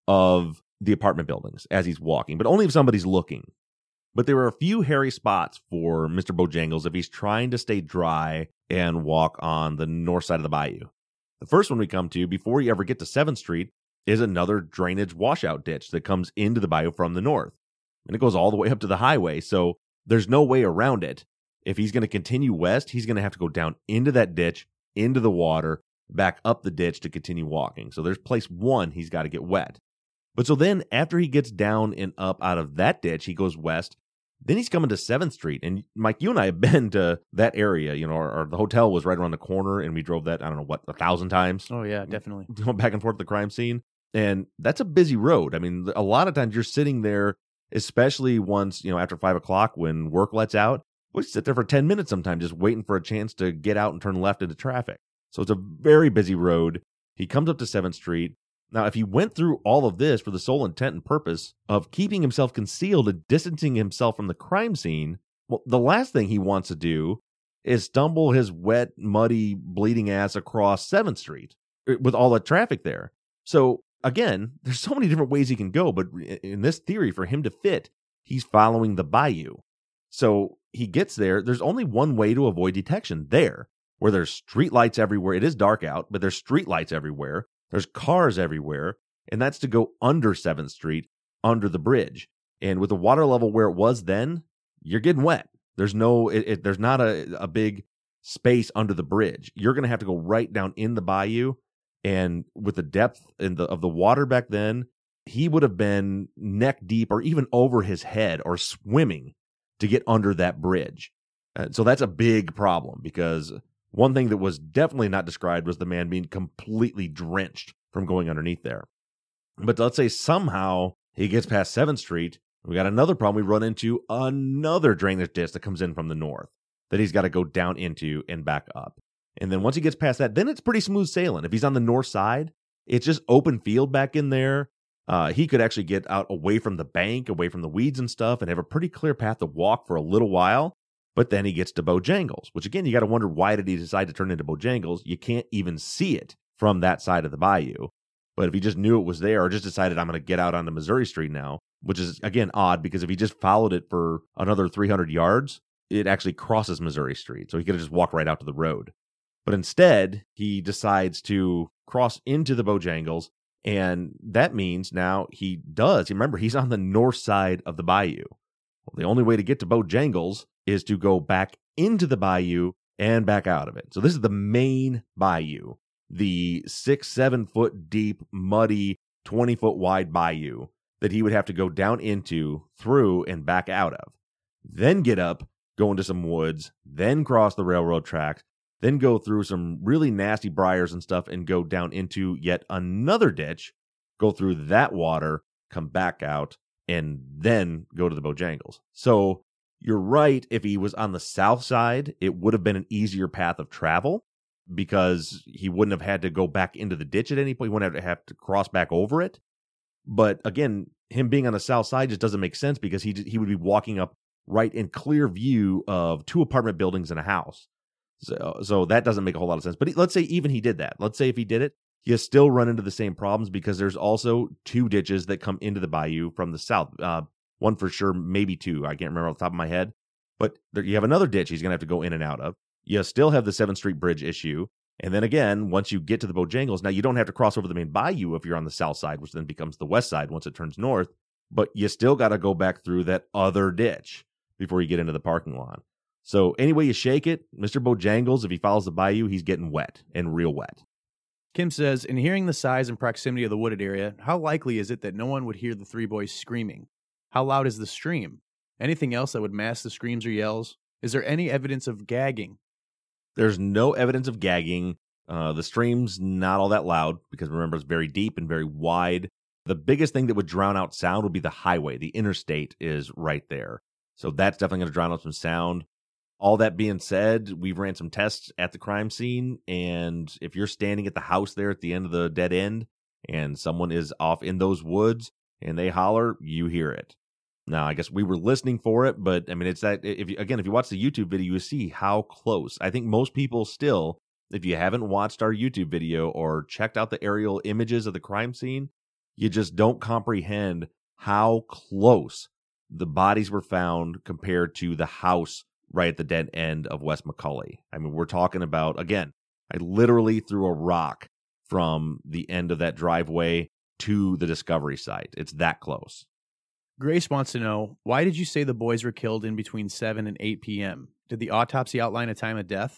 Speaker 3: of the apartment buildings as he's walking, but only if somebody's looking. But there are a few hairy spots for Mister Bojangles if he's trying to stay dry and walk on the north side of the bayou. The first one we come to before you ever get to seventh Street is another drainage washout ditch that comes into the bayou from the north. And it goes all the way up to the highway, so there's no way around it. If he's going to continue west, he's going to have to go down into that ditch, into the water, back up the ditch to continue walking. So there's place one he's got to get wet. But so then after he gets down and up out of that ditch, he goes west. Then he's coming to seventh Street. And Mike, you and I have been to that area. You know, our, our the hotel was right around the corner, and we drove that, I don't know, what, a thousand times?
Speaker 4: Oh, yeah, definitely.
Speaker 3: Going back and forth to the crime scene. And that's a busy road. I mean, a lot of times you're sitting there, especially once, you know, after five o'clock when work lets out. We sit there for ten minutes sometimes just waiting for a chance to get out and turn left into traffic. So it's a very busy road. He comes up to seventh Street. Now, if he went through all of this for the sole intent and purpose of keeping himself concealed and distancing himself from the crime scene, well, the last thing he wants to do is stumble his wet, muddy, bleeding ass across seventh Street with all the traffic there. So, again, there's so many different ways he can go, but in this theory, for him to fit, he's following the bayou. So he gets there. There's only one way to avoid detection there, where there's street lights everywhere. It is dark out, but there's street lights everywhere. There's cars everywhere, and that's to go under seventh Street, under the bridge. And with the water level where it was then, you're getting wet. There's no, it, it, there's not a, a big space under the bridge. You're going to have to go right down in the bayou. And with the depth in the, of the water back then, he would have been neck deep or even over his head or swimming to get under that bridge. Uh, so that's a big problem, because one thing that was definitely not described was the man being completely drenched from going underneath there. But let's say somehow he gets past seventh Street. We got another problem. We run into another drainage ditch that comes in from the north that he's got to go down into and back up. And then once he gets past that, then it's pretty smooth sailing. If he's on the north side, it's just open field back in there. Uh, he could actually get out away from the bank, away from the weeds and stuff, and have a pretty clear path to walk for a little while. But then he gets to Bojangles, which again, you got to wonder, why did he decide to turn into Bojangles? You can't even see it from that side of the bayou. But if he just knew it was there, or just decided, I'm going to get out onto Missouri Street now, which is, again, odd, because if he just followed it for another three hundred yards, it actually crosses Missouri Street. So he could have just walked right out to the road. But instead, he decides to cross into the Bojangles, and that means now he does. Remember, he's on the north side of the bayou. Well, the only way to get to Bojangles is to go back into the bayou and back out of it. So this is the main bayou, the six, seven foot deep, muddy, twenty foot wide bayou that he would have to go down into, through, and back out of. Then get up, go into some woods, then cross the railroad tracks, then go through some really nasty briars and stuff and go down into yet another ditch, go through that water, come back out, and then go to the Bojangles. So you're right, if he was on the south side, it would have been an easier path of travel, because he wouldn't have had to go back into the ditch at any point. He wouldn't have to, have to cross back over it. But again, him being on the south side just doesn't make sense, because he he would be walking up right in clear view of two apartment buildings and a house. So, so that doesn't make a whole lot of sense. But he, let's say even he did that. Let's say if he did it, you still run into the same problems, because there's also two ditches that come into the bayou from the south. Uh, one for sure, maybe two. I can't remember off the top of my head. But there, you have another ditch he's going to have to go in and out of. You still have the seventh Street Bridge issue. And then again, once you get to the Bojangles, now you don't have to cross over the main bayou if you're on the south side, which then becomes the west side once it turns north. But you still got to go back through that other ditch before you get into the parking lot. So any way you shake it, Mister Bojangles, if he follows the bayou, he's getting wet, and real wet.
Speaker 4: Kim says, in hearing the size and proximity of the wooded area, how likely is it that no one would hear the three boys screaming? How loud is the stream? Anything else that would mask the screams or yells? Is there any evidence of gagging?
Speaker 3: There's no evidence of gagging. Uh, the stream's not all that loud, because remember, it's very deep and very wide. The biggest thing that would drown out sound would be the highway. The interstate is right there. So that's definitely going to drown out some sound. All that being said, we've ran some tests at the crime scene, and if you're standing at the house there at the end of the dead end, and someone is off in those woods, and they holler, you hear it. Now, I guess we were listening for it, but I mean, it's that, if you, again, if you watch the YouTube video, you see how close. I think most people still, if you haven't watched our YouTube video or checked out the aerial images of the crime scene, you just don't comprehend how close the bodies were found compared to the house right at the dead end of West McCully. I mean, we're talking about, again, I literally threw a rock from the end of that driveway to the discovery site. It's that close.
Speaker 4: Grace wants to know, why did you say the boys were killed in between seven and eight p.m.? Did the autopsy outline a time of death?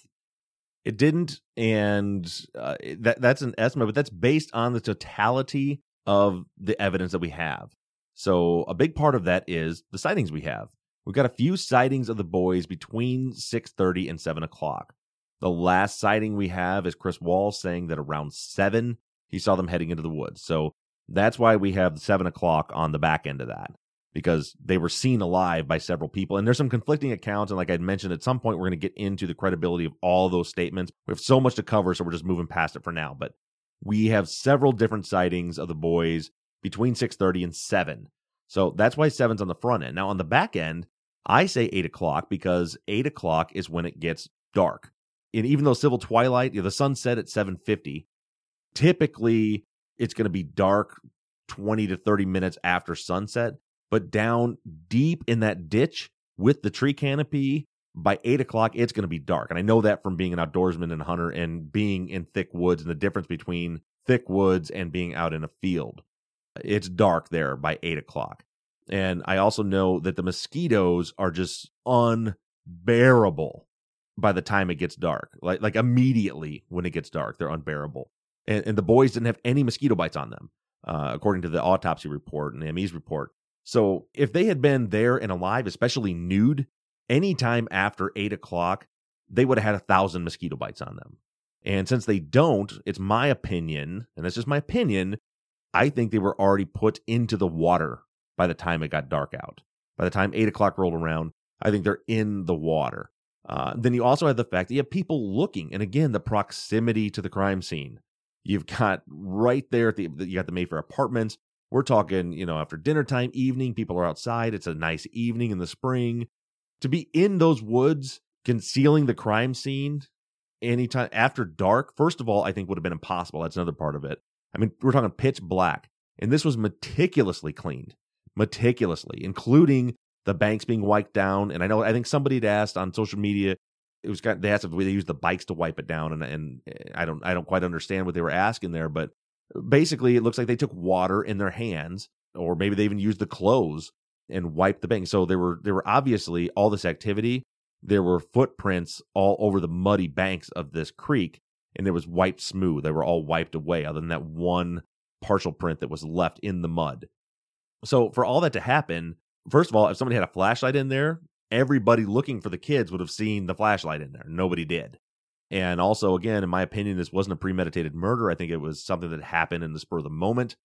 Speaker 3: It didn't, and uh, that that's an estimate, but that's based on the totality of the evidence that we have. So a big part of that is the sightings we have. We've got a few sightings of the boys between six thirty and seven o'clock. The last sighting we have is Chris Wall saying that around seven, he saw them heading into the woods. So that's why we have seven o'clock on the back end of that, because they were seen alive by several people. And there's some conflicting accounts. And like I mentioned, at some point, we're going to get into the credibility of all of those statements. We have so much to cover, so we're just moving past it for now. But we have several different sightings of the boys between six thirty and seven. So that's why seven's on the front end. Now, on the back end, I say eight o'clock because eight o'clock is when it gets dark. And even though civil twilight, you know, the sun set at seven fifty, typically it's going to be dark twenty to thirty minutes after sunset. But down deep in that ditch with the tree canopy, by eight o'clock, it's going to be dark. And I know that from being an outdoorsman and hunter and being in thick woods, and the difference between thick woods and being out in a field. It's dark there by eight o'clock. And I also know that the mosquitoes are just unbearable by the time it gets dark. Like like immediately when it gets dark, they're unbearable. And, and the boys didn't have any mosquito bites on them. uh, according to the autopsy report and the M E's report. So if they had been there and alive, especially nude, anytime after eight o'clock, they would have had a thousand mosquito bites on them. And since they don't, it's my opinion, and that's just my opinion, I think they were already put into the water by the time it got dark out. By the time eight o'clock rolled around, I think they're in the water. Uh, then you also have the fact that you have people looking. And again, the proximity to the crime scene. You've got right there, at the, you got the Mayfair Apartments. We're talking, you know, after dinner time, evening, people are outside. It's a nice evening in the spring. To be in those woods, concealing the crime scene anytime after dark, first of all, I think would have been impossible. That's another part of it. I mean, we're talking pitch black. And this was meticulously cleaned. Meticulously, including the banks being wiped down. And I know, I think somebody had asked on social media, it was they asked if they used the bikes to wipe it down. And, and I don't, I don't quite understand what they were asking there, but basically it looks like they took water in their hands, or maybe they even used the clothes and wiped the bank. So there were, there were obviously all this activity. There were footprints all over the muddy banks of this creek, and it was wiped smooth. They were all wiped away other than that one partial print that was left in the mud. So for all that to happen, first of all, if somebody had a flashlight in there, everybody looking for the kids would have seen the flashlight in there. Nobody did. And also, again, in my opinion, this wasn't a premeditated murder. I think it was something that happened in the spur of the moment.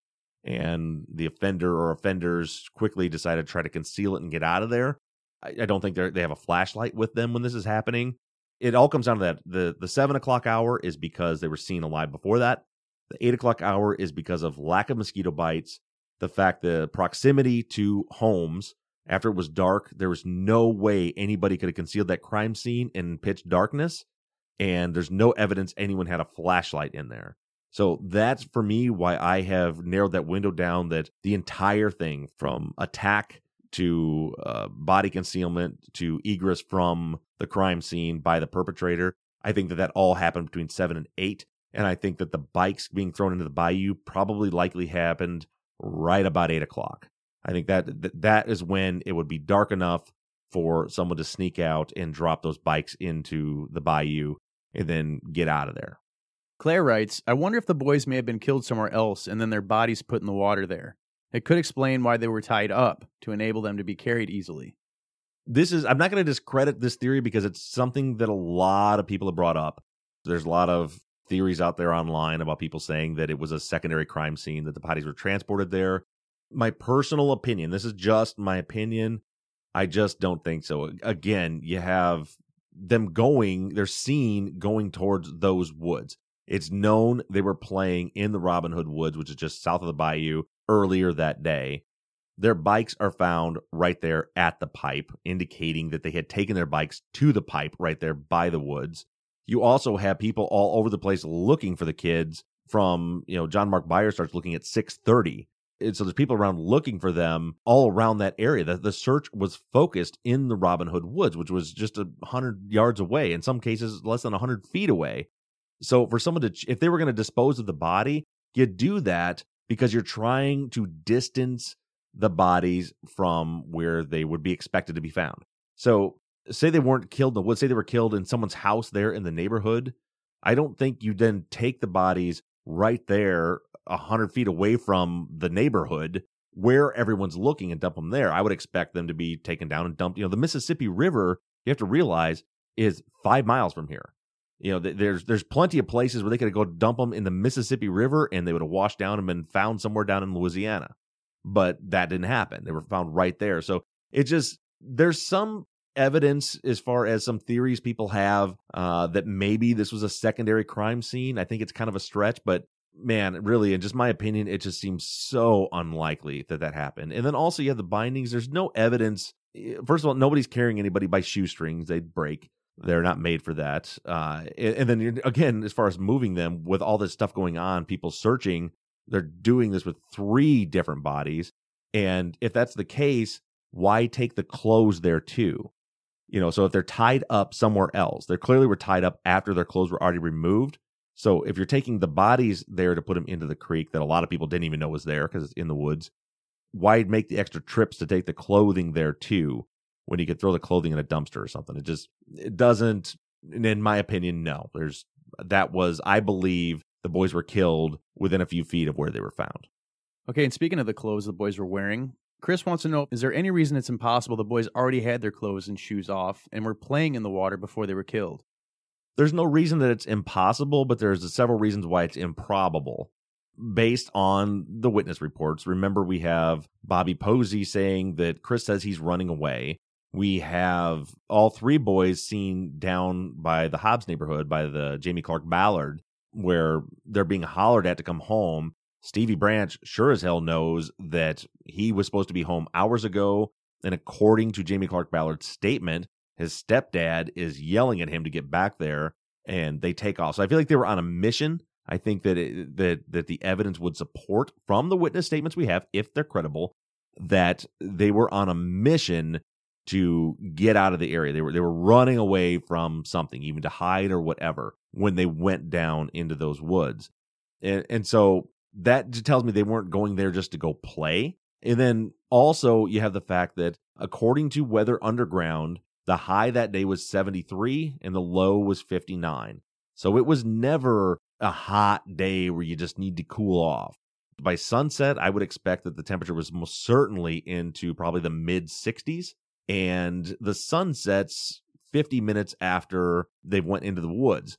Speaker 3: And the offender or offenders quickly decided to try to conceal it and get out of there. I, I don't think they they have a flashlight with them when this is happening. It all comes down to that. The, the seven o'clock hour is because they were seen alive before that. The eight o'clock hour is because of lack of mosquito bites. The fact the proximity to homes, after it was dark, there was no way anybody could have concealed that crime scene in pitch darkness. And there's no evidence anyone had a flashlight in there. So that's, for me, why I have narrowed that window down, that the entire thing from attack to uh, body concealment to egress from the crime scene by the perpetrator, I think that that all happened between seven and eight. And I think that the bikes being thrown into the bayou probably likely happened right about eight o'clock. I think that that is when it would be dark enough for someone to sneak out and drop those bikes into the bayou and then get out of there.
Speaker 4: Claire writes, I wonder if the boys may have been killed somewhere else and then their bodies put in the water there. It could explain why they were tied up to enable them to be carried easily.
Speaker 3: This is, I'm not going to discredit this theory because it's something that a lot of people have brought up. There's a lot of theories out there online about people saying that it was a secondary crime scene, that the bodies were transported there. My personal opinion, this is just my opinion, I just don't think so. Again, you have them going, they're seen going towards those woods. It's known they were playing in the Robin Hood Woods, which is just south of the bayou, earlier that day. Their bikes are found right there at the pipe, indicating that they had taken their bikes to the pipe right there by the woods. You also have people all over the place looking for the kids from, you know, John Mark Byers starts looking at six thirty. And so there's people around looking for them all around that area. The, the search was focused in the Robin Hood Woods, which was just a hundred yards away, in some cases less than a hundred feet away. So for someone to, if they were going to dispose of the body, you do that because you're trying to distance the bodies from where they would be expected to be found. So say they weren't killed in the woods, say they were killed in someone's house there in the neighborhood. I don't think you then take the bodies right there a hundred feet away from the neighborhood where everyone's looking and dump them there. I would expect them to be taken down and dumped. You know, the Mississippi River, you have to realize, is five miles from here. You know, there's there's plenty of places where they could go dump them in the Mississippi River and they would have washed down and been found somewhere down in Louisiana. But that didn't happen. They were found right there. So it just, there's some evidence as far as some theories people have uh, that maybe this was a secondary crime scene. I think it's kind of a stretch, but man, really, in just my opinion, it just seems so unlikely that that happened. And then also you have the bindings. There's no evidence. First of all, nobody's carrying anybody by shoestrings. They'd break. They're not made for that. Uh, and then again, as far as moving them, with all this stuff going on, people searching, they're doing this with three different bodies. And if that's the case, why take the clothes there too? You know, so if they're tied up somewhere else, they clearly were tied up after their clothes were already removed. So if you're taking the bodies there to put them into the creek that a lot of people didn't even know was there because it's in the woods, why make the extra trips to take the clothing there too when you could throw the clothing in a dumpster or something? It just, it doesn't, in my opinion, no. There's, that was, I believe, the boys were killed within a few feet of where they were found.
Speaker 4: Okay, and speaking of the clothes the boys were wearing, Chris wants to know, is there any reason it's impossible the boys already had their clothes and shoes off and were playing in the water before they were killed?
Speaker 3: There's no reason that it's impossible, but there's several reasons why it's improbable. Based on the witness reports, remember we have Bobby Posey saying that Chris says he's running away. We have all three boys seen down by the Hobbs neighborhood, by the Jamie Clark Ballard, where they're being hollered at to come home. Stevie Branch sure as hell knows that he was supposed to be home hours ago, and according to Jamie Clark Ballard's statement, his stepdad is yelling at him to get back there, and they take off. So I feel like they were on a mission. I think that it, that that the evidence would support from the witness statements we have, if they're credible, that they were on a mission to get out of the area. They were they were running away from something, even to hide or whatever, when they went down into those woods. And and so that just tells me they weren't going there just to go play. And then also you have the fact that according to Weather Underground, the high that day was seventy-three and the low was fifty-nine. So it was never a hot day where you just need to cool off. By sunset, I would expect that the temperature was most certainly into probably the mid sixties, and the sun sets fifty minutes after they went into the woods.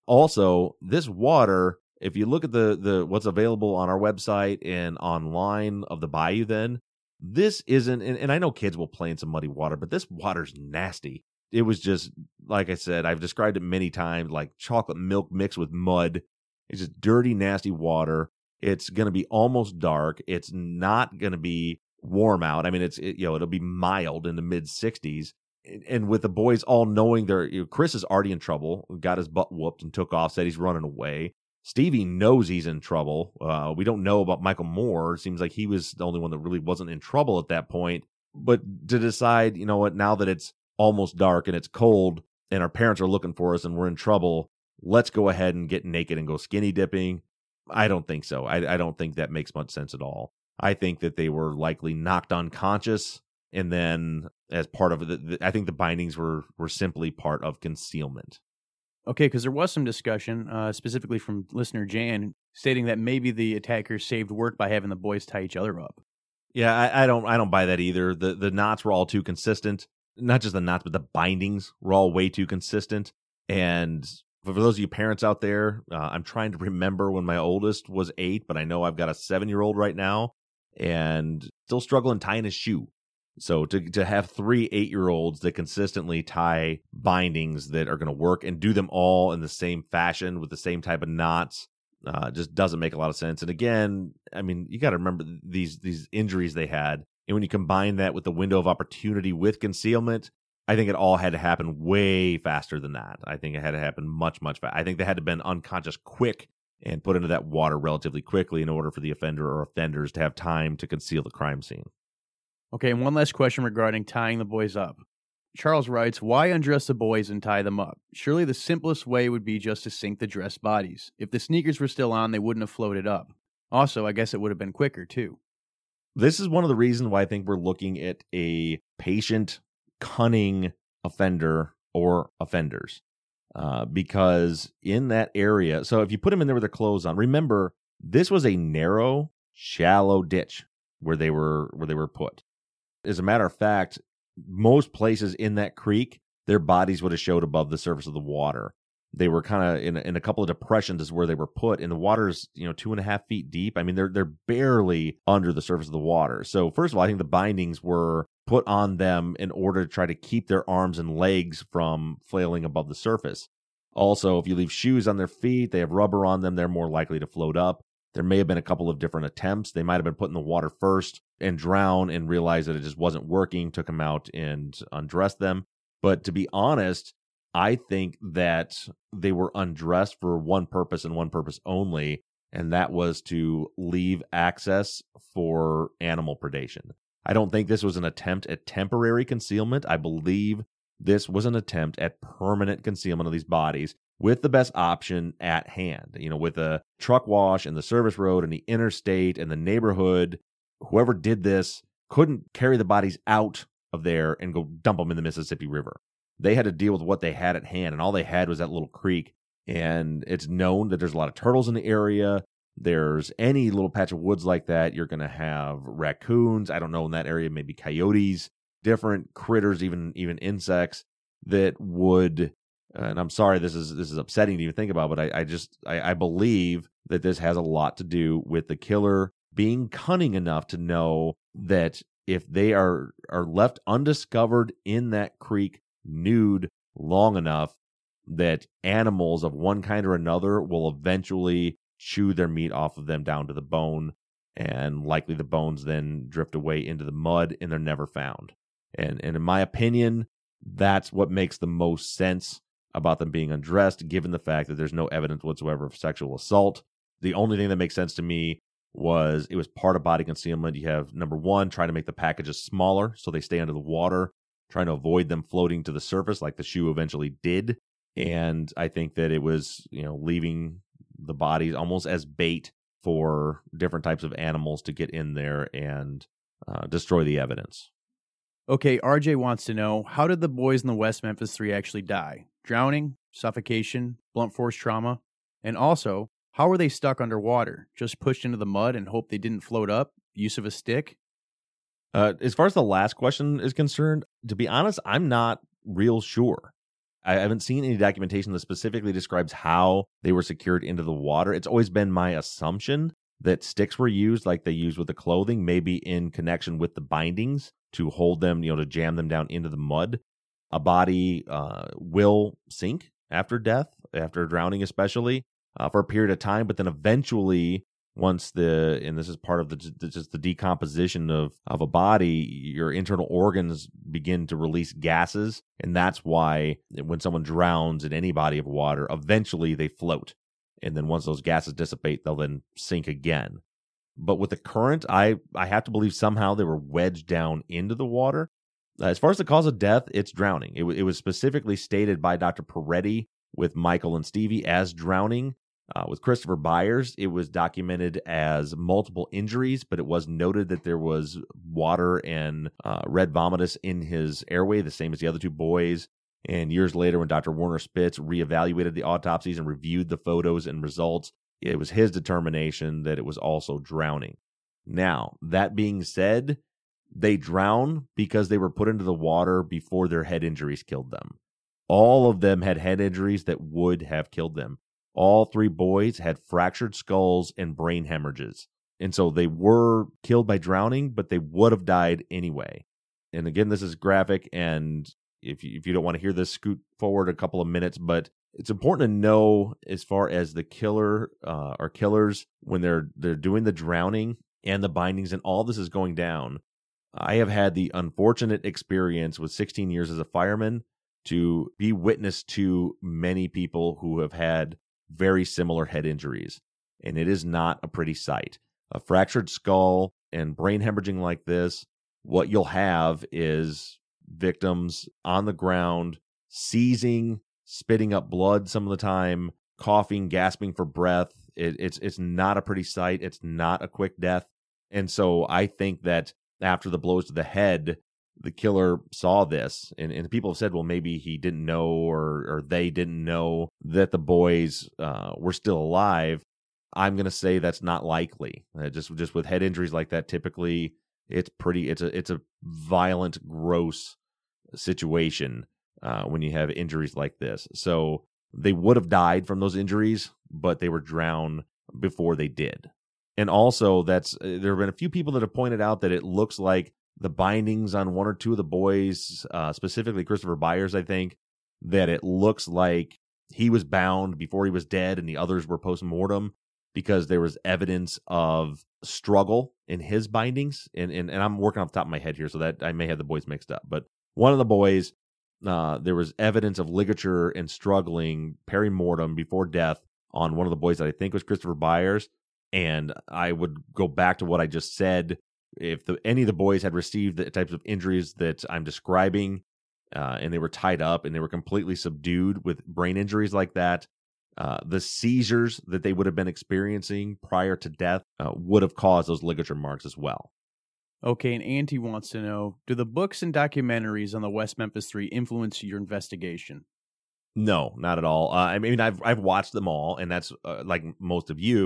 Speaker 3: Also, this water, if you look at the, the what's available on our website and online of the bayou, then this isn't, and, and I know kids will play in some muddy water, but this water's nasty. It was just, like I said, I've described it many times, like chocolate milk mixed with mud. It's just dirty, nasty water. It's going to be almost dark. It's not going to be warm out. I mean, it's it, you know, it'll be mild in the mid sixties. And with the boys all knowing they're, you know, Chris is already in trouble, got his butt whooped and took off, said he's running away. Stevie knows he's in trouble. Uh, we don't know about Michael Moore. It seems like he was the only one that really wasn't in trouble at that point. But to decide, you know what, now that it's almost dark and it's cold and our parents are looking for us and we're in trouble, let's go ahead and get naked and go skinny dipping. I don't think so. I, I don't think that makes much sense at all. I think that they were likely knocked unconscious, and then as part of it, I think the bindings were were simply part of concealment.
Speaker 4: Okay, because there was some discussion, uh, specifically from listener Jan, stating that maybe the attackers saved work by having the boys tie each other up.
Speaker 3: Yeah, I, I don't I don't buy that either. The the knots were all too consistent. Not just the knots, but the bindings were all way too consistent. And for those of you parents out there, uh, I'm trying to remember when my oldest was eight, but I know I've got a seven-year-old right now and still struggling tying his shoe. So to to have three eight-year-olds that consistently tie bindings that are going to work and do them all in the same fashion with the same type of knots uh, just doesn't make a lot of sense. And again, I mean, you got to remember these these injuries they had. And when you combine that with the window of opportunity with concealment, I think it all had to happen way faster than that. I think it had to happen much, much faster. I think they had to have been unconscious quick and put into that water relatively quickly in order for the offender or offenders to have time to conceal the crime scene.
Speaker 4: Okay, and one last question regarding tying the boys up. Charles writes, why undress the boys and tie them up? Surely the simplest way would be just to sink the dressed bodies. If the sneakers were still on, they wouldn't have floated up. Also, I guess it would have been quicker, too.
Speaker 3: This is one of the reasons why I think we're looking at a patient, cunning offender or offenders. Uh, because in that area, so if you put them in there with their clothes on, remember, this was a narrow, shallow ditch where they were where they were put. As a matter of fact, most places in that creek, their bodies would have showed above the surface of the water. They were kind of in, in a couple of depressions is where they were put, and the water's, you know, two and a half feet deep. I mean, they're they're barely under the surface of the water. So first of all, I think the bindings were put on them in order to try to keep their arms and legs from flailing above the surface. Also, if you leave shoes on their feet, they have rubber on them, they're more likely to float up. There may have been a couple of different attempts. They might have been put in the water first and drowned and realized that it just wasn't working, took them out and undressed them. But to be honest, I think that they were undressed for one purpose and one purpose only, and that was to leave access for animal predation. I don't think this was an attempt at temporary concealment. I believe this was an attempt at permanent concealment of these bodies with the best option at hand. You know, with a truck wash and the service road and the interstate and the neighborhood, whoever did this couldn't carry the bodies out of there and go dump them in the Mississippi River. They had to deal with what they had at hand, and all they had was that little creek. And it's known that there's a lot of turtles in the area. there's any little patch of woods like that, you're going to have raccoons. I don't know, in that area, maybe coyotes, different critters, even even insects that would, and I'm sorry, this is this is upsetting to even think about, but I, I just, I, I believe that this has a lot to do with the killer being cunning enough to know that if they are, are left undiscovered in that creek, nude, long enough, that animals of one kind or another will eventually chew their meat off of them down to the bone, and likely the bones then drift away into the mud and they're never found. And, and in my opinion, that's what makes the most sense about them being undressed, given the fact that there's no evidence whatsoever of sexual assault. The only thing that makes sense to me was it was part of body concealment. You have, number one, trying to make the packages smaller so they stay under the water, trying to avoid them floating to the surface like the shoe eventually did. And I think that it was, you know, leaving the bodies almost as bait for different types of animals to get in there and uh, destroy the evidence.
Speaker 4: Okay, R J wants to know, how did the boys in the West Memphis Three actually die? Drowning, suffocation, blunt force trauma? And also, how were they stuck underwater? Just pushed into the mud and hope they didn't float up? Use of a stick?
Speaker 3: Uh, as far as the last question is concerned, to be honest, I'm not real sure. I haven't seen any documentation that specifically describes how they were secured into the water. It's always been my assumption that sticks were used like they use with the clothing, maybe in connection with the bindings to hold them, you know, to jam them down into the mud. A body uh, will sink after death, after drowning especially, uh, for a period of time, but then eventually, once the, and this is part of the just the decomposition of, of a body, your internal organs begin to release gases. And that's why when someone drowns in any body of water, eventually they float. And then once those gases dissipate, they'll then sink again. But with the current, I, I have to believe somehow they were wedged down into the water. Uh, as far as the cause of death, it's drowning. It, w- it was specifically stated by Doctor Peretti with Michael and Stevie as drowning. Uh, with Christopher Byers, it was documented as multiple injuries, but it was noted that there was water and uh, red vomitus in his airway, the same as the other two boys. And years later, when Doctor Werner Spitz reevaluated the autopsies and reviewed the photos and results, it was his determination that it was also drowning. Now, that being said, they drown because they were put into the water before their head injuries killed them. All of them had head injuries that would have killed them. All three boys had fractured skulls and brain hemorrhages. And so they were killed by drowning, but they would have died anyway. And again, this is graphic, and if you, if you don't want to hear this, scoot forward a couple of minutes, but it's important to know as far as the killer uh, or killers, when they're they're doing the drowning and the bindings and all this is going down. I have had the unfortunate experience with sixteen years as a fireman to be witness to many people who have had very similar head injuries, and it is not a pretty sight. A fractured skull and brain hemorrhaging like this, what you'll have is victims on the ground, seizing, spitting up blood some of the time, coughing, gasping for breath. It, it's it's not a pretty sight. It's not a quick death. And so I think that after the blows to the head, the killer saw this, and, and people have said, well, maybe he didn't know, or or they didn't know that the boys uh, were still alive. I'm going to say that's not likely. Uh, just just with head injuries like that, typically it's pretty. It's a it's a violent, gross situation uh, when you have injuries like this. So they would have died from those injuries, but they were drowned before they did. And also, that's uh, there have been a few people that have pointed out that it looks like the bindings on one or two of the boys, uh, specifically Christopher Byers, I think, that it looks like he was bound before he was dead and the others were post-mortem, because there was evidence of struggle in his bindings. And, and, and I'm working off the top of my head here, so that I may have the boys mixed up. But one of the boys, uh, there was evidence of ligature and struggling peri-mortem before death on one of the boys that I think was Christopher Byers. And I would go back to what I just said. If the, any of the boys had received the types of injuries that I'm describing, uh, and they were tied up and they were completely subdued with brain injuries like that, uh, the seizures that they would have been experiencing prior to death uh, would have caused those ligature marks as well.
Speaker 4: Okay, and Auntie wants to know, do the books and documentaries on the West Memphis Three influence your investigation?
Speaker 3: No, not at all. Uh, I mean, I've I've watched them all, and that's uh, like most of you.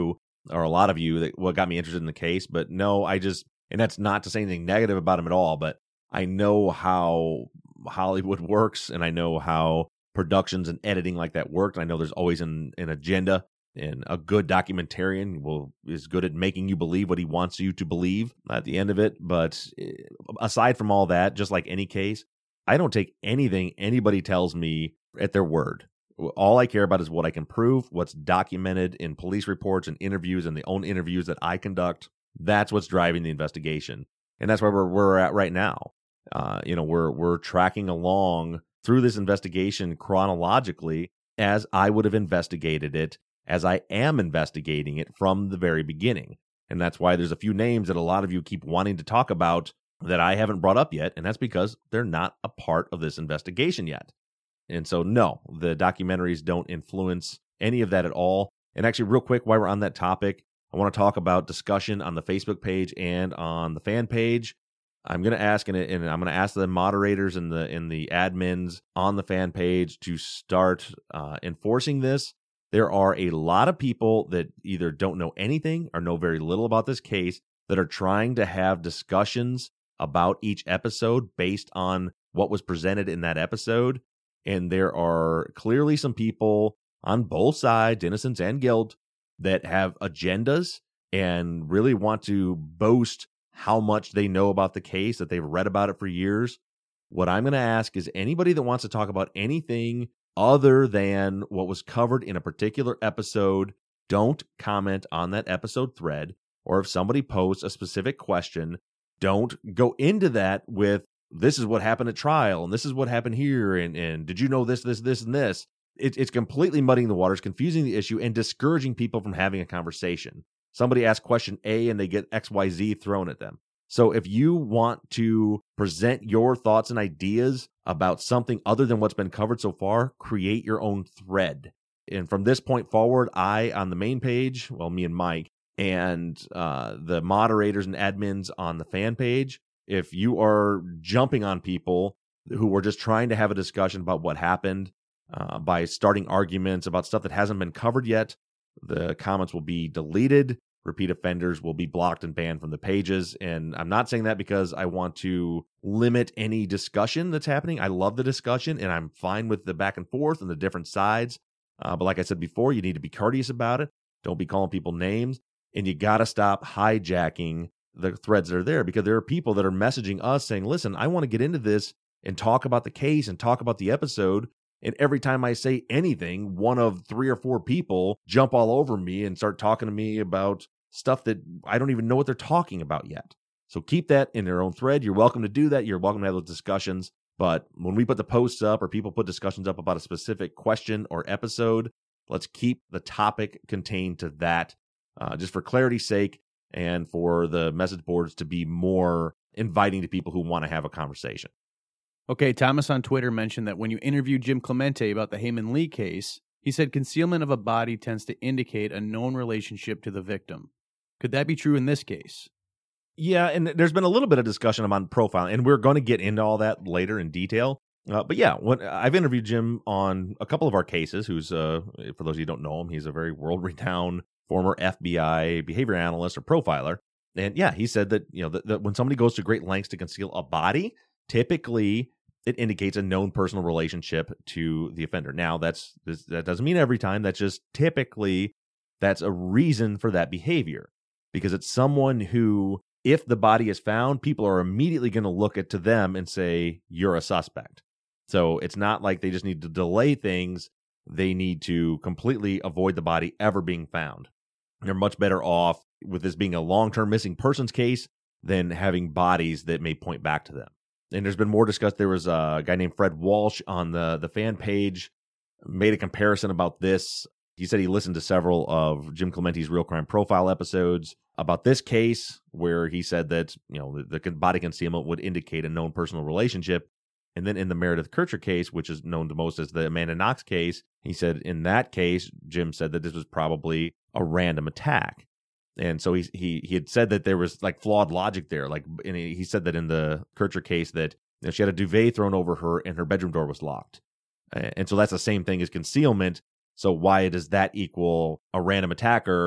Speaker 3: or a lot of you, that what got me interested in the case. But no, I just, and that's not to say anything negative about him at all, but I know how Hollywood works, and I know how productions and editing like that work. And I know there's always an, an agenda, and a good documentarian will is good at making you believe what he wants you to believe at the end of it. But aside from all that, just like any case, I don't take anything anybody tells me at their word. All I care about is what I can prove, what's documented in police reports and interviews and the own interviews that I conduct. That's what's driving the investigation. And that's where we're, we're at right now. Uh, you know, we're we're tracking along through this investigation chronologically as I would have investigated it, as I am investigating it from the very beginning. And that's why there's a few names that a lot of you keep wanting to talk about that I haven't brought up yet, and that's because they're not a part of this investigation yet. And so, no, the documentaries don't influence any of that at all. And actually, real quick, while we're on that topic, I want to talk about discussion on the Facebook page and on the fan page. I'm going to ask, and I'm going to ask the moderators and the and the admins on the fan page to start uh, enforcing this. There are a lot of people that either don't know anything or know very little about this case that are trying to have discussions about each episode based on what was presented in that episode. And there are clearly some people on both sides, innocence and guilt, that have agendas and really want to boast how much they know about the case, that they've read about it for years. What I'm going to ask is anybody that wants to talk about anything other than what was covered in a particular episode, don't comment on that episode thread. Or if somebody posts a specific question, don't go into that with, this is what happened at trial, and this is what happened here, and, and did you know this, this, this, and this? It, it's completely muddying the waters, confusing the issue, and discouraging people from having a conversation. Somebody asks question A, and they get X Y Z thrown at them. So if you want to present your thoughts and ideas about something other than what's been covered so far, create your own thread. And from this point forward, I, on the main page, well, me and Mike, and uh, the moderators and admins on the fan page, if you are jumping on people who are just trying to have a discussion about what happened uh, by starting arguments about stuff that hasn't been covered yet, the comments will be deleted. Repeat offenders will be blocked and banned from the pages. And I'm not saying that because I want to limit any discussion that's happening. I love the discussion, and I'm fine with the back and forth and the different sides. Uh, but like I said before, you need to be courteous about it. Don't be calling people names. And you got to stop hijacking the threads that are there, because there are people that are messaging us saying, listen, I want to get into this and talk about the case and talk about the episode. And every time I say anything, one of three or four people jump all over me and start talking to me about stuff that I don't even know what they're talking about yet. So keep that in their own thread. You're welcome to do that. You're welcome to have those discussions. But when we put the posts up or people put discussions up about a specific question or episode, let's keep the topic contained to that, uh, just for clarity's sake and for the message boards to be more inviting to people who want to have a conversation.
Speaker 4: Okay, Thomas on Twitter mentioned that when you interviewed Jim Clemente about the Hae Min Lee case, he said concealment of a body tends to indicate a known relationship to the victim. Could that be true in this case?
Speaker 3: Yeah, and there's been a little bit of discussion about profiling, and we're going to get into all that later in detail. Uh, but yeah, when, I've interviewed Jim on a couple of our cases, who's, uh, for those of you who don't know him, he's a very world-renowned former F B I behavior analyst or profiler. And yeah, he said that, you know, that, that when somebody goes to great lengths to conceal a body, typically it indicates a known personal relationship to the offender. Now, that's this, that doesn't mean every time. That's just typically that's a reason for that behavior, because it's someone who, if the body is found, people are immediately going to look at to them and say, you're a suspect. So it's not like they just need to delay things. They need to completely avoid the body ever being found. They're much better off with this being a long-term missing persons case than having bodies that may point back to them. And there's been more discussed. There was a guy named Fred Walsh on the, the fan page, made a comparison about this. He said he listened to several of Jim Clemente's Real Crime Profile episodes about this case, where he said that, you know, the, the body concealment would indicate a known personal relationship. And then in the Meredith Kircher case, which is known to most as the Amanda Knox case, he said in that case, Jim said that this was probably a random attack. And so he he he had said that there was like flawed logic there. Like, and he said that in the Kircher case that, you know, she had a duvet thrown over her and her bedroom door was locked. And so that's the same thing as concealment. So why does that equal a random attacker?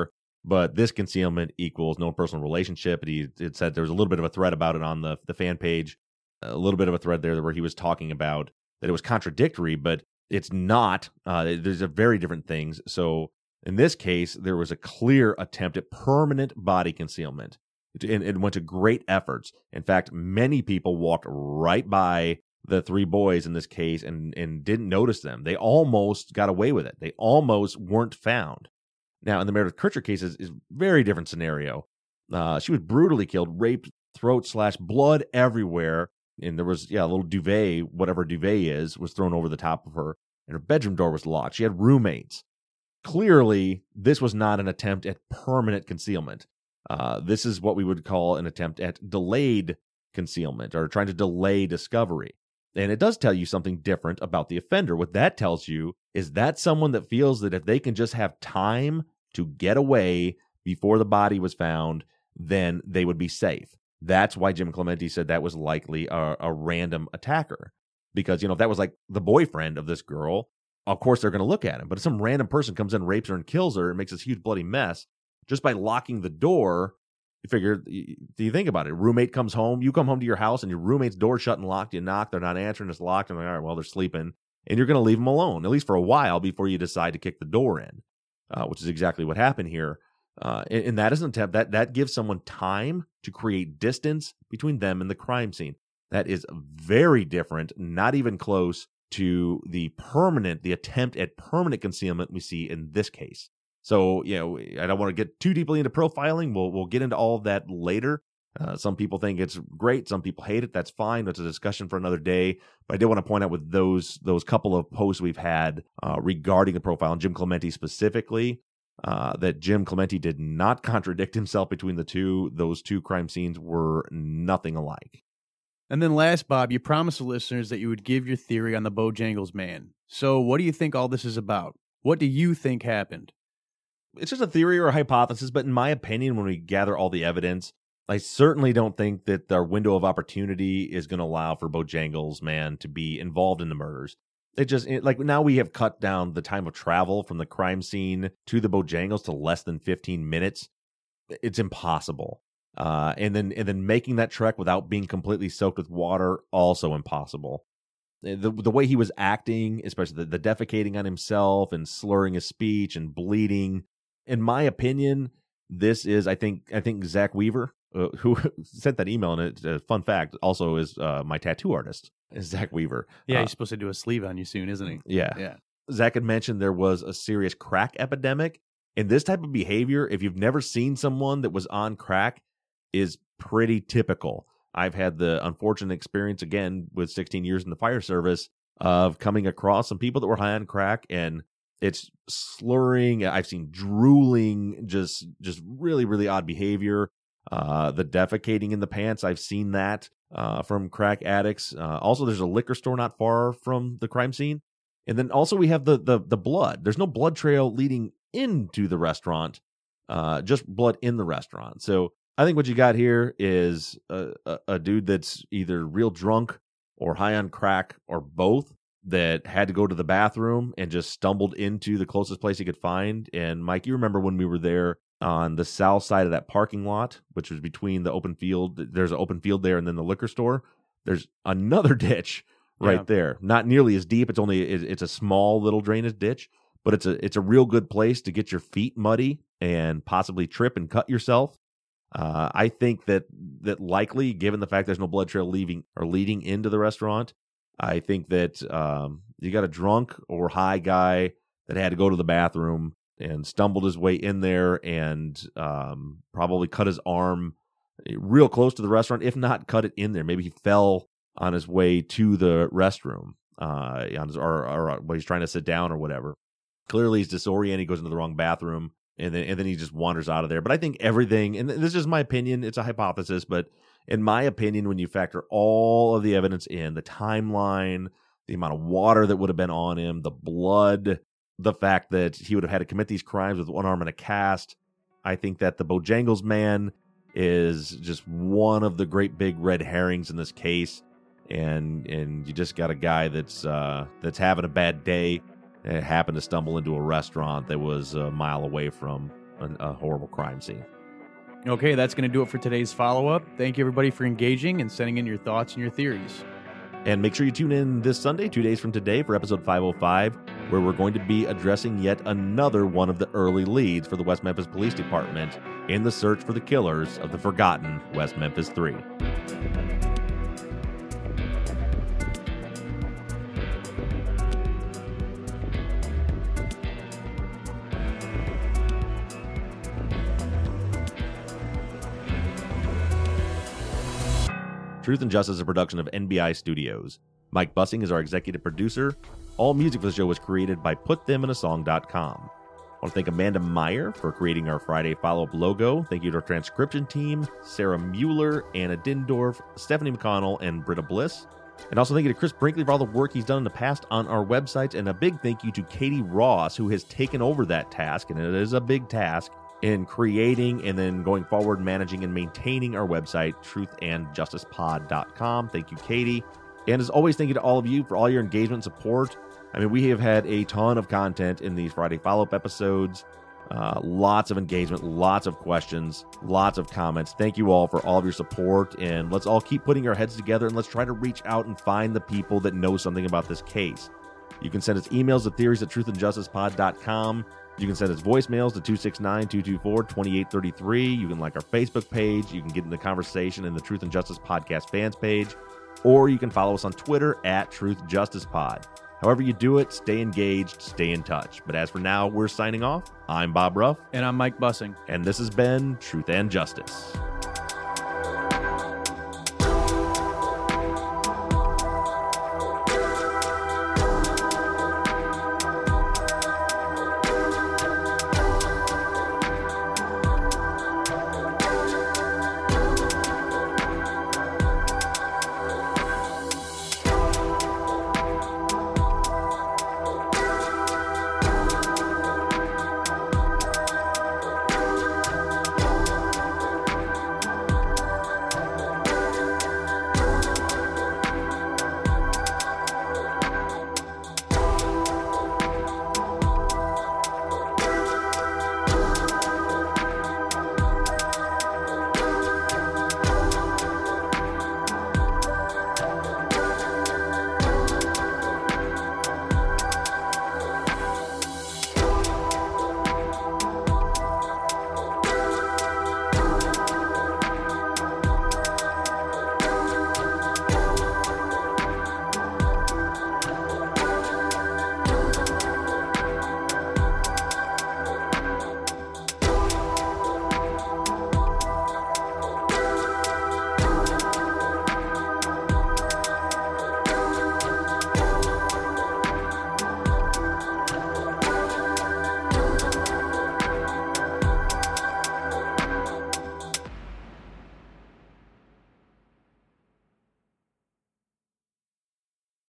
Speaker 3: But this concealment equals no personal relationship. And he it said there was a little bit of a thread about it on the, the fan page, a little bit of a thread there where he was talking about that it was contradictory, but it's not. Uh, there's a very different things. So in this case, there was a clear attempt at permanent body concealment. And it went to great efforts. In fact, many people walked right by the three boys in this case and, and didn't notice them. They almost got away with it. They almost weren't found. Now, in the Meredith Kercher case, is a very different scenario. Uh, she was brutally killed, raped, throat slashed, blood everywhere. And there was, yeah, a little duvet, whatever duvet is, was thrown over the top of her. And her bedroom door was locked. She had roommates. Clearly, this was not an attempt at permanent concealment. Uh, this is what we would call an attempt at delayed concealment or trying to delay discovery. And it does tell you something different about the offender. What that tells you is that someone that feels that if they can just have time to get away before the body was found, then they would be safe. That's why Jim Clemente said that was likely a, a random attacker. Because, you know, if that was like the boyfriend of this girl, of course they're going to look at him. But if some random person comes in, rapes her, and kills her and makes this huge bloody mess, just by locking the door, you figure, do you think about it? Roommate comes home, you come home to your house and your roommate's door shut and locked, you knock, they're not answering, it's locked, and like, all right, well, they're sleeping. And you're going to leave them alone, at least for a while, before you decide to kick the door in, uh, which is exactly what happened here. Uh, and, and that is an attempt, that, that gives someone time to create distance between them and the crime scene. That is very different, not even close to the permanent, the attempt at permanent concealment we see in this case. So, you know, I don't want to get too deeply into profiling. We'll we'll get into all of that later. Uh, some people think it's great. Some people hate it. That's fine. That's a discussion for another day. But I did want to point out with those those couple of posts we've had uh, regarding the profile, and Jim Clemente specifically, uh, that Jim Clemente did not contradict himself between the two. Those two crime scenes were nothing alike.
Speaker 4: And then last, Bob, you promised the listeners that you would give your theory on the Bojangles man. So what do you think all this is about? What do you think happened?
Speaker 3: It's just a theory or a hypothesis, but in my opinion, when we gather all the evidence, I certainly don't think that our window of opportunity is going to allow for Bojangles man to be involved in the murders. It just, it, like now we have cut down the time of travel from the crime scene to the Bojangles to less than fifteen minutes. It's impossible. Uh, and then and then making that trek without being completely soaked with water, also impossible. The the way he was acting, especially the, the defecating on himself and slurring his speech and bleeding, in my opinion, this is, I think, I think Zach Weaver, uh, who sent that email, and it's a fun fact, also is uh, my tattoo artist, is Zach Weaver.
Speaker 4: Yeah,
Speaker 3: uh,
Speaker 4: he's supposed to do a sleeve on you soon, isn't he?
Speaker 3: Yeah.
Speaker 4: Yeah.
Speaker 3: Zach had mentioned there was a serious crack epidemic, and this type of behavior, if you've never seen someone that was on crack, is pretty typical. I've had the unfortunate experience, again, with sixteen years in the fire service, of coming across some people that were high on crack, and it's slurring. I've seen drooling, just just really, really odd behavior. Uh, the defecating in the pants, I've seen that uh, from crack addicts. Uh, also, there's a liquor store not far from the crime scene. And then also we have the the the blood. There's no blood trail leading into the restaurant, uh, just blood in the restaurant. So I think what you got here is a, a, a dude that's either real drunk or high on crack or both, that had to go to the bathroom and just stumbled into the closest place he could find. And Mike, you remember when we were there on the south side of that parking lot, which was between the open field. There's an open field there and then the liquor store. There's another ditch right yeah. there. Not nearly as deep. It's only it's a small little drainage ditch, but it's a it's a real good place to get your feet muddy and possibly trip and cut yourself. Uh, I think that that likely, given the fact there's no blood trail leaving or leading into the restaurant, I think that um, you got a drunk or high guy that had to go to the bathroom and stumbled his way in there and um, probably cut his arm real close to the restaurant, if not cut it in there. Maybe he fell on his way to the restroom, uh, on his, or, or when he's trying to sit down or whatever. Clearly he's disoriented, he goes into the wrong bathroom, and then and then he just wanders out of there. But I think everything, and this is my opinion, it's a hypothesis, but in my opinion, when you factor all of the evidence in, the timeline, the amount of water that would have been on him, the blood, the fact that he would have had to commit these crimes with one arm and a cast, I think that the Bojangles man is just one of the great big red herrings in this case. And and you just got a guy that's uh, that's having a bad day and happened to stumble into a restaurant that was a mile away from a, a horrible crime scene.
Speaker 4: Okay, that's going to do it for today's follow-up. Thank you, everybody, for engaging and sending in your thoughts and your theories.
Speaker 3: And make sure you tune in this Sunday, two days from today, for episode five oh five, where we're going to be addressing yet another one of the early leads for the West Memphis Police Department in the search for the killers of the forgotten West Memphis Three. Truth and Justice is a production of N B I Studios. Mike Bussing is our executive producer. All music for the show was created by put them in a song dot com. I want to thank Amanda Meyer for creating our Friday follow-up logo. Thank you to our transcription team, Sarah Mueller, Anna Dindorf, Stephanie McConnell, and Britta Bliss. And also thank you to Chris Brinkley for all the work he's done in the past on our websites. And a big thank you to Katie Ross, who has taken over that task, and it is a big task, in creating and then going forward, managing and maintaining our website, truth and justice pod dot com. Thank you, Katie. And as always, thank you to all of you for all your engagement and support. I mean, we have had a ton of content in these Friday follow-up episodes. Uh, lots of engagement, lots of questions, lots of comments. Thank you all for all of your support. And let's all keep putting our heads together and let's try to reach out and find the people that know something about this case. You can send us emails at theories at truth and justice pod dot com. You can send us voicemails to two six nine, two two four, two eight three three. You can like our Facebook page. You can get in the conversation in the Truth and Justice Podcast fans page. Or you can follow us on Twitter at Truth Justice Pod. However you do it, stay engaged, stay in touch. But as for now, we're signing off. I'm Bob Ruff.
Speaker 4: And I'm Mike Bussing.
Speaker 3: And this has been Truth and Justice.